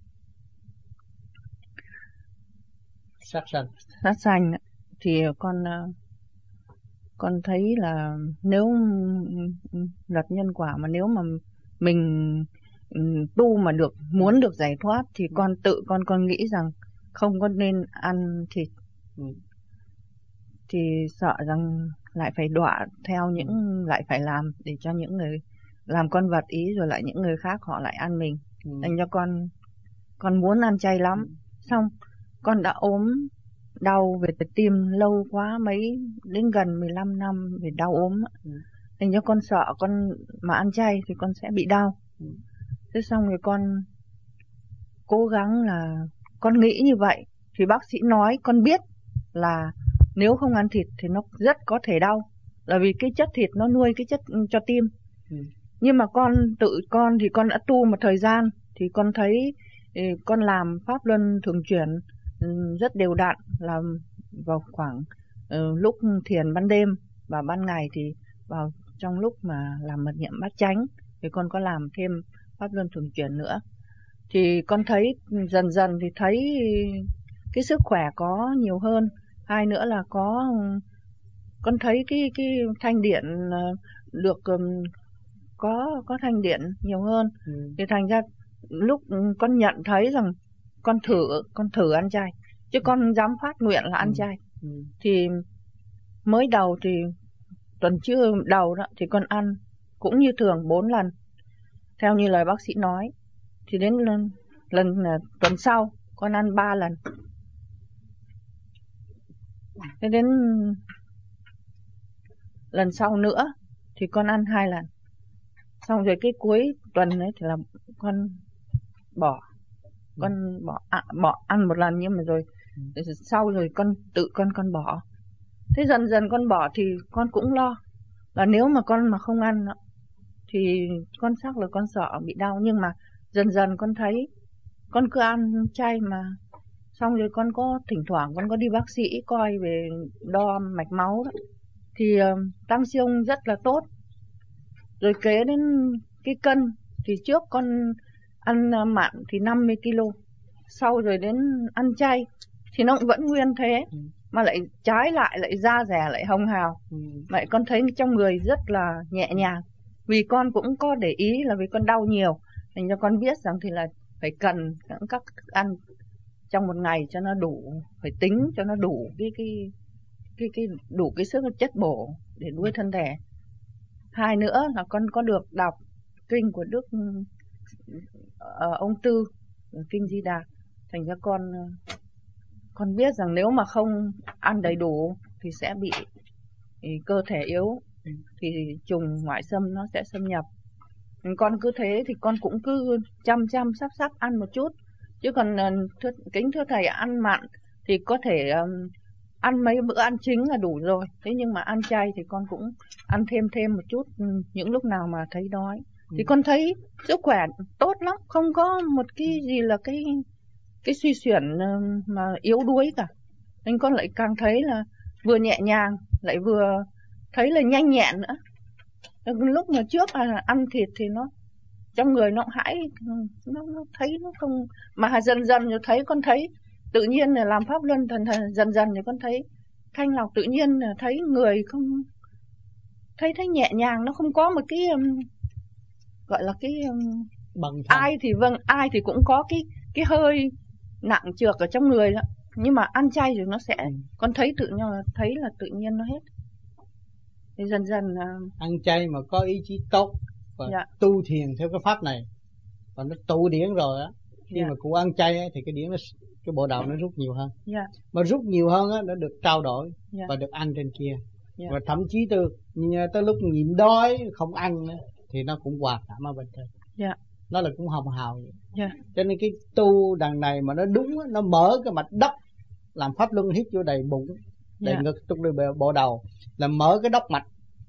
sát sanh
sát sanh thì con con thấy là nếu luật nhân quả mà nếu mà mình tu mà được muốn được giải thoát thì con tự con con nghĩ rằng không có nên ăn thịt. Ừ. Thì sợ rằng lại phải đọa theo những lại phải làm để cho những người làm con vật ý, rồi lại những người khác họ lại ăn mình. Ừ. Nên cho con con muốn ăn chay lắm. Ừ. Xong con đã ốm đau về tim lâu quá, mấy đến gần mười lăm năm về đau ốm. Ừ. Nên cho con sợ con mà ăn chay thì con sẽ bị đau. Ừ. Thế xong rồi con cố gắng là con nghĩ như vậy thì bác sĩ nói con biết là nếu không ăn thịt thì nó rất có thể đau, là vì cái chất thịt nó nuôi cái chất cho tim. Ừ. Nhưng mà con tự con thì con đã tu một thời gian thì con thấy con làm pháp luân thường chuyển rất đều đặn, là vào khoảng uh, lúc thiền ban đêm và ban ngày thì vào trong lúc mà làm mật niệm bát chánh thì con có làm thêm pháp luân thường chuyển nữa. Thì con thấy dần dần thì thấy cái sức khỏe có nhiều hơn. Hai nữa là có con thấy cái cái thanh điện được um, có có thanh điện nhiều hơn. Ừ. Thì thành ra lúc con nhận thấy rằng con thử con thử ăn chay, chứ con dám phát nguyện là ăn chay. Ừ. Ừ. Thì mới đầu thì tuần trước đầu đó thì con ăn cũng như thường bốn lần theo như lời bác sĩ nói. Thì đến lần, lần tuần sau con ăn ba lần. Thế đến lần sau nữa thì con ăn hai lần. Xong rồi cái cuối tuần ấy thì là con bỏ. Con bỏ, à, bỏ ăn một lần, nhưng mà rồi sau rồi con tự con con bỏ. Thế dần dần con bỏ thì con cũng lo là nếu mà con mà không ăn thì con chắc là con sợ bị đau. Nhưng mà dần dần con thấy con cứ ăn chay mà. Xong rồi con có thỉnh thoảng con có đi bác sĩ coi về đo mạch máu đó. Thì uh, tăng siêu rất là tốt. Rồi kế đến cái cân thì trước con ăn uh, mặn thì năm mươi ki lô. Sau rồi đến ăn chay thì nó cũng vẫn nguyên thế. Ừ. Mà lại trái lại lại da dẻ lại hồng hào. Ừ. Vậy con thấy trong người rất là nhẹ nhàng. Vì con cũng có để ý là vì con đau nhiều, thành ra con biết rằng thì là phải cần các ăn trong một ngày cho nó đủ, phải tính cho nó đủ cái cái cái cái đủ cái sức chất bổ để nuôi thân thể. Hai nữa là con có được đọc kinh của Đức uh, ông Tư, kinh Di Đà. Thành ra con con biết rằng nếu mà không ăn đầy đủ thì sẽ bị thì cơ thể yếu, thì trùng ngoại xâm nó sẽ xâm nhập. Con cứ thế thì con cũng cứ chăm chăm sắp sắp ăn một chút. Chứ còn thưa, kính thưa thầy, ăn mặn thì có thể um, ăn mấy bữa ăn chính là đủ rồi. Thế nhưng mà ăn chay thì con cũng ăn thêm thêm một chút những lúc nào mà thấy đói. Ừ. Thì con thấy sức khỏe tốt lắm, không có một cái gì là cái cái suy chuyển mà yếu đuối cả. Nên con lại càng thấy là vừa nhẹ nhàng, lại vừa thấy là nhanh nhẹn nữa. Lúc mà trước là ăn thịt thì nó trong người nó hãi, nó, nó thấy nó không, mà dần dần rồi thấy con thấy tự nhiên là làm pháp luân thần thần dần dần thì con thấy thanh lọc tự nhiên, là thấy người không thấy thấy nhẹ nhàng, nó không có một cái um, gọi là cái um, ai thì vâng ai thì cũng có cái cái hơi nặng trược ở trong người đó, nhưng mà ăn chay thì nó sẽ ừ. con thấy tự nhiên là thấy là tự nhiên nó hết. Thì dần dần uh...
ăn chay mà có ý chí tốt và dạ. tu thiền theo cái pháp này và nó tụ điển rồi á, khi dạ. mà cụ ăn chay ấy, thì cái điển nó cái bộ đầu nó rút nhiều hơn, dạ. mà rút nhiều hơn á, nó được trao đổi dạ. và được ăn trên kia, dạ. và thậm chí từ tới lúc nhịn đói không ăn nữa, thì nó cũng hòa cảm ở bên trên, dạ. nó là cũng hồng hào vậy. Yeah. Cho nên cái tu đằng này mà nó đúng, nó mở cái mạch đốc làm pháp luân hít vô đầy bụng, đầy yeah. ngực, trong đầy bộ đầu, là mở cái đốc mạch,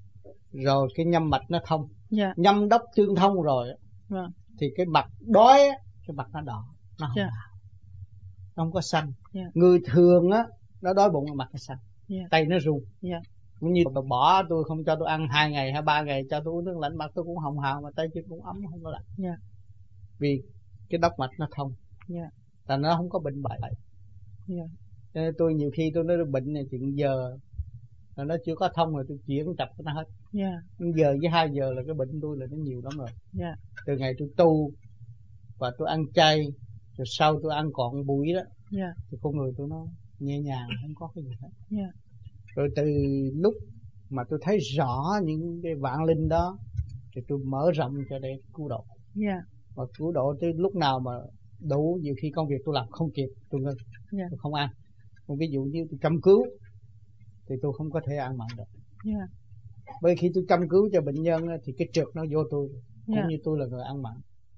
rồi cái nhâm mạch nó thông, yeah. nhâm đốc tương thông rồi, yeah. thì cái mặt đói, cái mặt nó đỏ, nó hồng yeah. hào, nó không có xanh. Yeah. Người thường á, nó đói bụng mặt nó xanh, yeah. tay nó run. Yeah. Cũng như tôi bỏ tôi không cho tôi ăn hai ngày hay ba ngày, cho tôi uống nước lạnh mặt tôi cũng hồng hào, mà tay chân cũng ấm, không có lạnh. Yeah. Vì cái đốc mạch nó thông, yeah. là nó không có bệnh bại. Yeah. Nên tôi nhiều khi tôi nói bệnh này chuyện giờ là nó chưa có thông rồi tôi chuyển tập nó hết. Yeah. Nhưng giờ với hai giờ là cái bệnh tôi là nó nhiều lắm rồi. Yeah. Từ ngày tôi tu và tôi ăn chay, rồi sau tôi ăn còn bụi đó, yeah. thì con người tôi nó nhẹ nhàng, không có cái gì hết. Yeah. Rồi từ lúc mà tôi thấy rõ những cái vạn linh đó thì tôi mở rộng cho để cứu độ. Yeah. Và cứu độ tới lúc nào mà đủ, nhiều khi công việc tôi làm không kịp tôi ngưng, yeah. tôi không ăn. Còn ví dụ như tôi chăm cứu thì tôi không có thể ăn mặn được. Yeah. Bởi khi tôi chăm cứu cho bệnh nhân thì cái trượt nó vô tôi, cũng yeah. như tôi là người ăn mặn,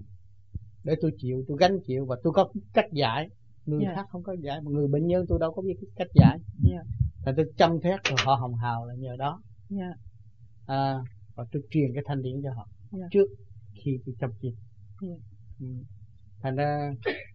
để tôi chịu, tôi gánh chịu, và tôi có cách giải. Người yeah. khác không có giải, mà người bệnh nhân tôi đâu có biết cái cách giải. Yeah. Là tôi chăm thét rồi họ hồng hào là nhờ đó. Yeah. À, và tôi truyền cái thanh điển cho họ, yeah. trước khi tôi chăm chiên. Yeah. Ừ. Thành ra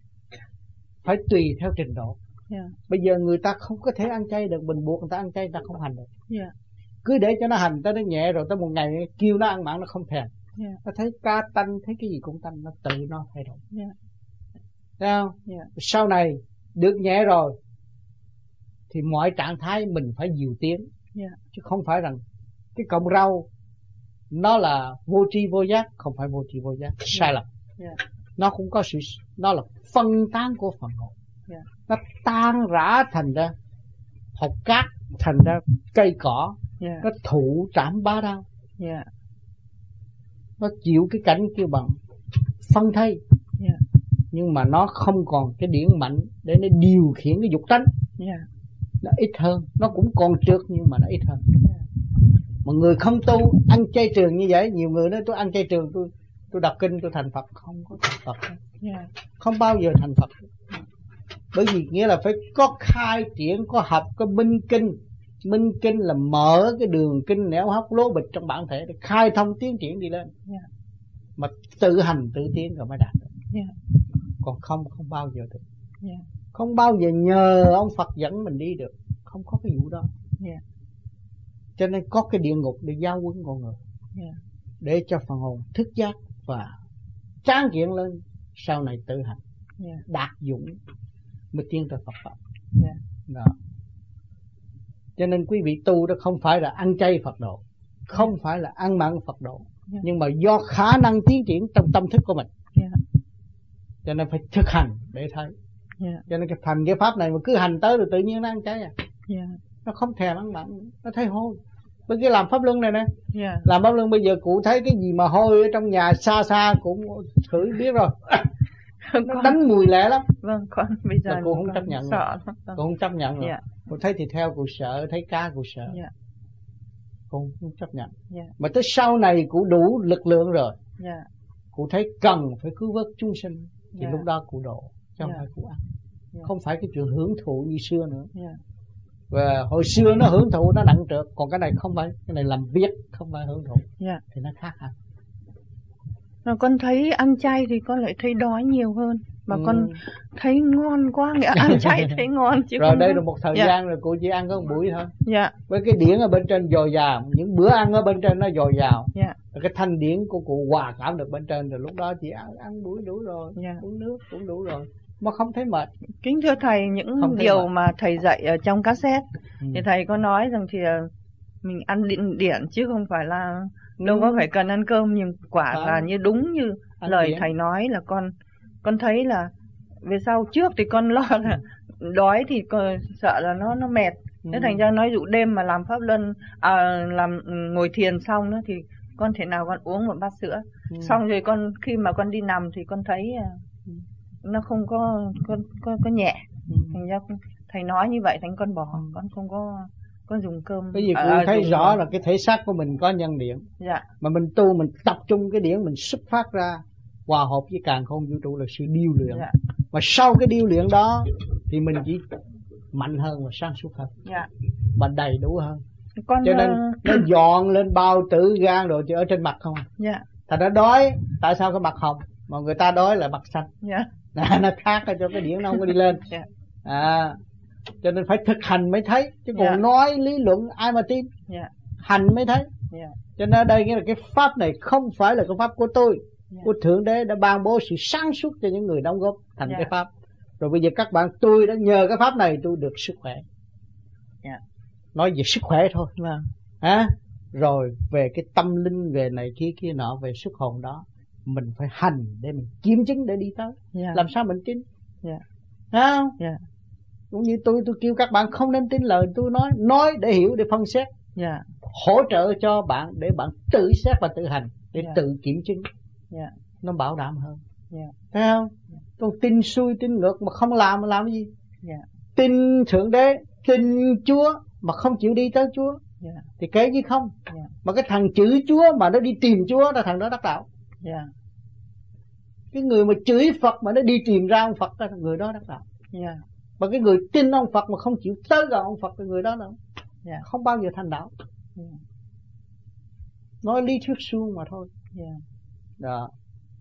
phải tùy theo trình độ. Yeah. Bây giờ người ta không có thể ăn chay được, mình buộc người ta ăn chay, người ta không hành được. Yeah. Cứ để cho nó hành, tới nó nhẹ rồi tới một ngày kêu nó ăn mặn nó không thèm. Yeah. Nó thấy ca tanh, thấy cái gì cũng tanh, nó tự nó thay đổi. Yeah. Thấy không? Yeah. Sau này được nhẹ rồi thì mọi trạng thái mình phải dìu tiến. Yeah. Chứ không phải rằng cái cọng rau nó là vô tri vô giác, không phải vô tri vô giác, yeah. sai lầm. Yeah. Nó cũng có sự, nó là phân tán của phần hồn. Yeah. Nó tan rã thành ra hột cát, thành ra cây cỏ, yeah. nó thụ trảm bá đau. Yeah. Nó chịu cái cảnh kêu bằng phân thây. Yeah. Nhưng mà nó không còn cái điển mạnh để nó điều khiển cái dục tánh. Yeah. Nó ít hơn, nó cũng còn trượt nhưng mà nó ít hơn. Yeah. Mà người không tu ăn chay trường như vậy, nhiều người nói tôi ăn chay trường, tôi tôi đọc kinh tôi thành Phật, không có thành Phật. Yeah. Không bao giờ thành Phật. Bởi vì nghĩa là phải có khai triển, có học, có minh kinh. Minh kinh là mở cái đường kinh nẻo hóc lố bịch trong bản thể để khai thông tiến triển đi lên. Yeah. Mà tự hành tự tiến rồi mới đạt được. Yeah. Còn không không bao giờ được. Yeah. Không bao giờ nhờ ông Phật dẫn mình đi được, không có cái vụ đó. Yeah. Cho nên có cái địa ngục để giáo huấn con người. Yeah. Để cho phần hồn thức giác và tráng kiện lên, sau này tự hành. Yeah. Đạt dũng mới tiến tới Phật Pháp. Yeah. Đó. Cho nên quý vị tu đó không phải là ăn chay Phật độ, không yeah. phải là ăn mặn Phật độ, yeah. nhưng mà do khả năng tiến triển trong tâm thức của mình. Yeah. Cho nên phải thực hành để thấy. Yeah. Cho nên cái thành cái pháp này mà cứ hành tới rồi tự nhiên nó ăn chay à. Yeah. Nó không thèm ăn mặn, nó thấy hôi. Với cái làm pháp luân này nè,
yeah.
làm pháp luân bây giờ cụ thấy cái gì mà hôi ở trong nhà xa xa cũng thử biết rồi. Nó
con...
đánh mùi lẹ lắm.
Vâng, con bây giờ
là cô không chấp nhận
sợ
rồi. Cô không chấp nhận rồi.
Yeah.
Cô thấy thịt heo cô sợ, thấy cá cô sợ.
Yeah.
Cô không chấp nhận.
Yeah.
Mà tới sau này cụ đủ lực lượng rồi.
Yeah.
Cụ thấy cần phải cứu vớt chúng sinh thì
Yeah.
lúc đó cụ độ, chứ không
Yeah.
phải cụ ăn.
Yeah.
Không phải cái chuyện hưởng thụ như xưa nữa.
Yeah.
Và hồi xưa nó hưởng thụ, nó nặng trược, còn cái này không phải, cái này làm việc, không phải hưởng thụ.
Yeah.
Thì nó khác hẳn.
Mà con thấy ăn chay thì con lại thấy đói nhiều hơn. Mà ừ. con thấy ngon quá, nghĩa ăn chay thấy ngon chứ.
Rồi
không
đây
có...
là một thời
yeah.
gian rồi cô chỉ ăn có một buổi thôi.
Yeah.
Với cái điển ở bên trên dồi dào, những bữa ăn ở bên trên nó dồi dào.
Yeah.
Cái thanh điển của cụ hòa cảm được bên trên, rồi lúc đó chỉ ăn ăn buổi đủ rồi.
Yeah.
Uống nước cũng đủ rồi, mà không thấy mệt.
Kính thưa thầy, những điều mà thầy dạy ở trong cassette ừ. thì thầy có nói rằng thì mình ăn điển, điển chứ không phải là đâu ừ. có phải cần ăn cơm, nhưng quả à. là như đúng như ăn lời điển. Thầy nói là con con thấy là về sau trước thì con lo là ừ. đói thì con sợ là nó nó mệt. Ừ. Thế thành ra nói dụ đêm mà làm pháp luân à, làm ngồi thiền xong nữa thì con thể nào con uống một bát sữa. Ừ. Xong rồi con khi mà con đi nằm thì con thấy ừ. nó không có có có, có nhẹ. Ừ. Thành ra thầy nói như vậy thành con bỏ, ừ. con không có con dùng cơm.
Cái gì cũng thấy rõ rồi. Là cái thể xác của mình có nhân điện.
Dạ.
Mà mình tu mình tập trung cái điển, mình xuất phát ra hòa hợp với càn khôn vũ trụ là sự điêu luyện. Dạ. Mà sau cái điêu luyện đó thì mình chỉ mạnh hơn và sáng suốt hơn.
Dạ.
Và đầy đủ hơn.
Con
cho nên uh... nó dọn lên bao tử gan rồi chứ ở trên mặt không.
Dạ.
Thành ra đói, tại sao cái mặt hồng mà người ta đói là mặt xanh.
Dạ.
À, nó khác cho cái điển nó không có đi lên.
Dạ.
À, cho nên phải thực hành mới thấy, chứ còn
dạ.
nói lý luận ai mà tin.
Dạ.
Hành mới thấy.
Dạ.
Cho nên ở đây nghĩa là cái pháp này không phải là cái pháp của tôi.
Dạ.
Của Thượng Đế đã ban bố sự sáng suốt cho những người đóng góp thành
dạ.
cái pháp. Rồi bây giờ các bạn, tôi đã nhờ cái pháp này tôi được sức khỏe.
Dạ.
Nói về sức khỏe thôi.
Vâng.
À, rồi về cái tâm linh, về này kia kia nọ, về xuất hồn đó mình phải hành để mình kiểm chứng để đi tới.
Dạ.
Làm sao mình tin?
Dạ.
Thấy không?
Dạ.
Cũng như tôi tôi kêu các bạn không nên tin lời tôi nói, nói để hiểu, để phân xét.
Dạ.
Hỗ trợ cho bạn để bạn tự xét và tự hành, để
dạ.
tự kiểm chứng.
Dạ.
Nó bảo đảm hơn.
Dạ.
Thấy không? Dạ. Tôi tin xuôi tin ngược mà không làm mà làm cái gì?
Dạ.
Tin Thượng Đế, tin Chúa mà không chịu đi tới Chúa.
Dạ.
Thì kế gì không?
Dạ.
Mà cái thằng chửi Chúa mà nó đi tìm Chúa là thằng đó đắc đạo.
Dạ.
Cái người mà chửi Phật mà nó đi tìm ra ông Phật là người đó đắc đạo.
Dạ.
Mà cái người tin ông Phật mà không chịu tới gần ông Phật là người đó đâu.
Dạ.
Không bao giờ thành đạo.
Dạ.
Nói lý thuyết suông mà thôi.
Dạ.
Đó.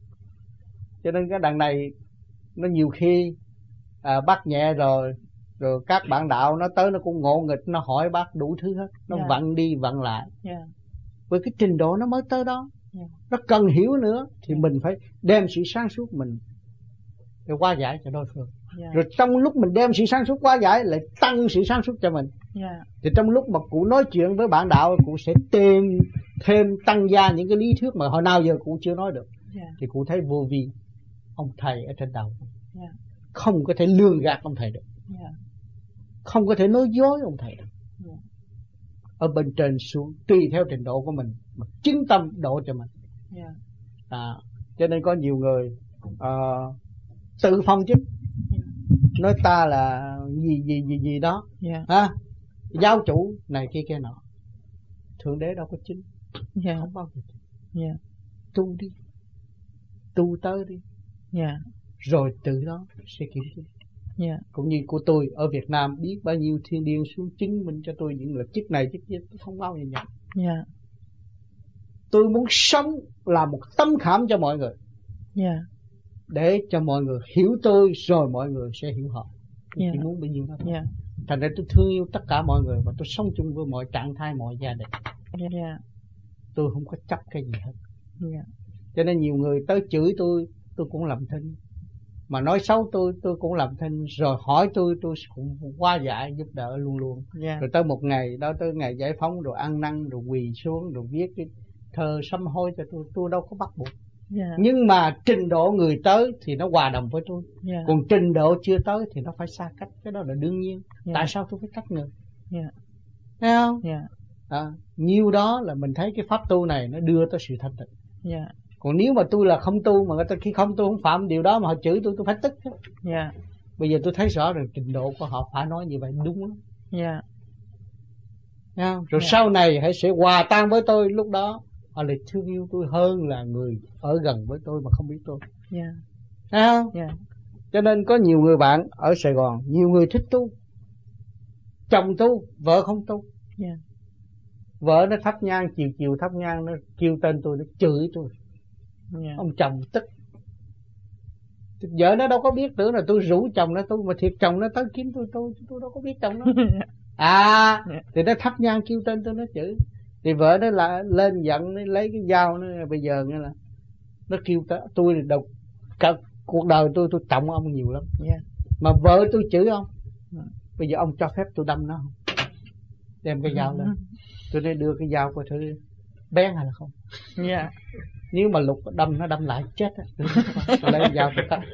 Cho nên cái đằng này nó nhiều khi à, bắt nhẹ rồi, rồi các bạn đạo nó tới nó cũng ngộ nghịch, nó hỏi bác đủ thứ hết, nó
yeah.
vặn đi vặn lại.
Yeah.
Với cái trình độ nó mới tới đó,
yeah.
nó cần hiểu nữa thì yeah. mình phải đem sự sáng suốt mình để hóa giải cho đối phương. Yeah. Rồi trong lúc mình đem sự sáng suốt hóa giải lại tăng sự sáng suốt cho mình.
Yeah.
Thì trong lúc mà cụ nói chuyện với bạn đạo, cụ sẽ thêm thêm tăng gia những cái lý thuyết mà hồi nào giờ cụ chưa nói được.
Yeah.
Thì cụ thấy vô vi ông thầy ở trên đầu.
Yeah.
Không có thể lường gạt ông thầy được.
Yeah.
Không có thể nói dối ông thầy được.
Yeah.
Ở bên trên xuống tùy theo trình độ của mình mà chứng tâm độ cho mình.
Yeah.
À, cho nên có nhiều người uh, tự phong chức.
Yeah.
Nói ta là gì gì gì gì đó.
Yeah.
Ha? Giáo chủ này kia kia nọ. Thượng Đế đâu có chính.
Yeah.
Không bao giờ chính.
Yeah.
Tu đi, tu tới đi.
Yeah.
Rồi từ đó sẽ kiểm chứng.
Yeah.
Cũng như của tôi ở Việt Nam, biết bao nhiêu thiên điên xuống chứng minh cho tôi những là chức này chức kia, tôi không bao giờ nhận.
Yeah.
Tôi muốn sống là một tấm khảm cho mọi người.
Yeah.
Để cho mọi người hiểu tôi, rồi mọi người sẽ hiểu họ. Tôi
yeah.
chỉ muốn bao nhiêu đó thôi.
Yeah.
Thành ra tôi thương yêu tất cả mọi người và tôi sống chung với mọi trạng thái, mọi gia đình.
Yeah.
Tôi không có chấp cái gì hết.
Yeah.
Cho nên nhiều người tới chửi tôi, tôi cũng làm thinh. Mà nói xấu tôi, tôi cũng làm thinh. Rồi hỏi tôi, tôi cũng hóa giải, giúp đỡ luôn luôn.
Yeah.
Rồi tới một ngày, đó tới ngày giải phóng, rồi ăn năn, rồi quỳ xuống, rồi viết cái thơ sám hối cho tôi. Tôi đâu có bắt buộc.
Yeah.
Nhưng mà trình độ người tới thì nó hòa đồng với tôi.
Yeah.
Còn trình độ chưa tới thì nó phải xa cách. Cái đó là đương nhiên.
Yeah.
Tại sao tôi phải cách người?
Yeah.
Thấy không?
Yeah.
À, nhiêu đó là mình thấy cái pháp tu này nó đưa tới sự thanh tịnh.
Yeah.
Còn nếu mà tôi là không tu, mà người ta khi không tu không phạm điều đó mà họ chửi tôi, tôi phải tức.
Yeah.
Bây giờ tôi thấy rõ rồi trình độ của họ phải nói như vậy đúng lắm.
Yeah.
Rồi yeah.
Sau
này hãy sẽ hòa tan với tôi, lúc đó họ lại thương yêu tôi hơn là người ở gần với tôi mà không biết tôi.
Yeah.
Thấy không?
Yeah.
Cho nên có nhiều người bạn ở Sài Gòn, nhiều người thích tu, chồng tu, vợ không tu.
Yeah.
Vợ nó thắp nhang, chiều chiều thắp nhang, nó kêu tên tôi, nó chửi tôi. Yeah. Ông chồng tức. Vợ nó đâu có biết, tưởng là tôi rủ chồng nó tu, mà thiệt chồng nó tới kiếm tôi, tôi tôi đâu có biết chồng nó. À, thì nó thắp nhang kêu tên tôi, nó chửi. Thì vợ nó là lên giận, nó lấy cái dao, nó bây giờ nghe là nó kêu tôi là đầu cả cuộc đời tôi tôi trọng ông nhiều lắm. Yeah. Mà vợ tôi chửi ông. Yeah. Bây giờ ông cho phép tôi đâm nó không? Đem cái dao lên. Tôi nên đưa cái dao coi thử bén hay là không.
Yeah.
Nếu mà Lục đâm nó đâm lại chết á, tôi lấy dao tôi cắt.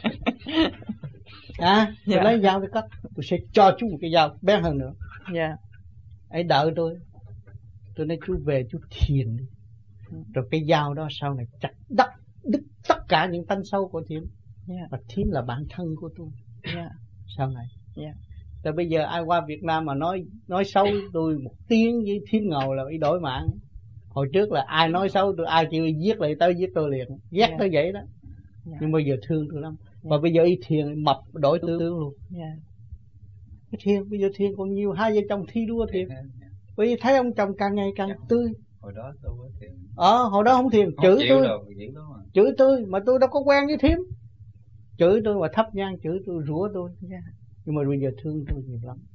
À, tôi yeah. lấy dao tôi cắt, tôi sẽ cho chú một cái dao bén hơn nữa.
Yeah.
Ấy đợi tôi. Tôi nói chú về chú thiền đi. Rồi cái dao đó sau này chặt đứt đứt tất cả những tánh sâu của Thiến. Yeah. Và Thiến là bản thân của tôi. Yeah. Sau này. Yeah. Rồi bây giờ ai qua Việt Nam mà nói nói xấu tôi một tiếng với Thiến ngầu là bị đổi mạng. Hồi trước là ai nói xấu tôi, ai chịu giết lại tới giết tôi liền. Ghét yeah. tới vậy đó. Yeah. Nhưng bây giờ thương tôi lắm. Yeah. Và bây giờ y thiền mập đổi tướng tướng luôn. Yeah. Cái thiền, bây giờ thiền còn nhiều, hai vợ chồng thi đua thiền. Yeah. Bởi vì thấy ông chồng càng ngày càng yeah. tươi.
Hồi đó tôi có thiền.
Ờ, hồi đó không thiền, không chửi tôi.
Đâu,
chửi tôi, mà tôi đâu có quen với Thiếm. Chửi tôi mà thắp nhang, chửi tôi, rủa tôi. Yeah. Nhưng mà bây giờ thương tôi nhiều lắm.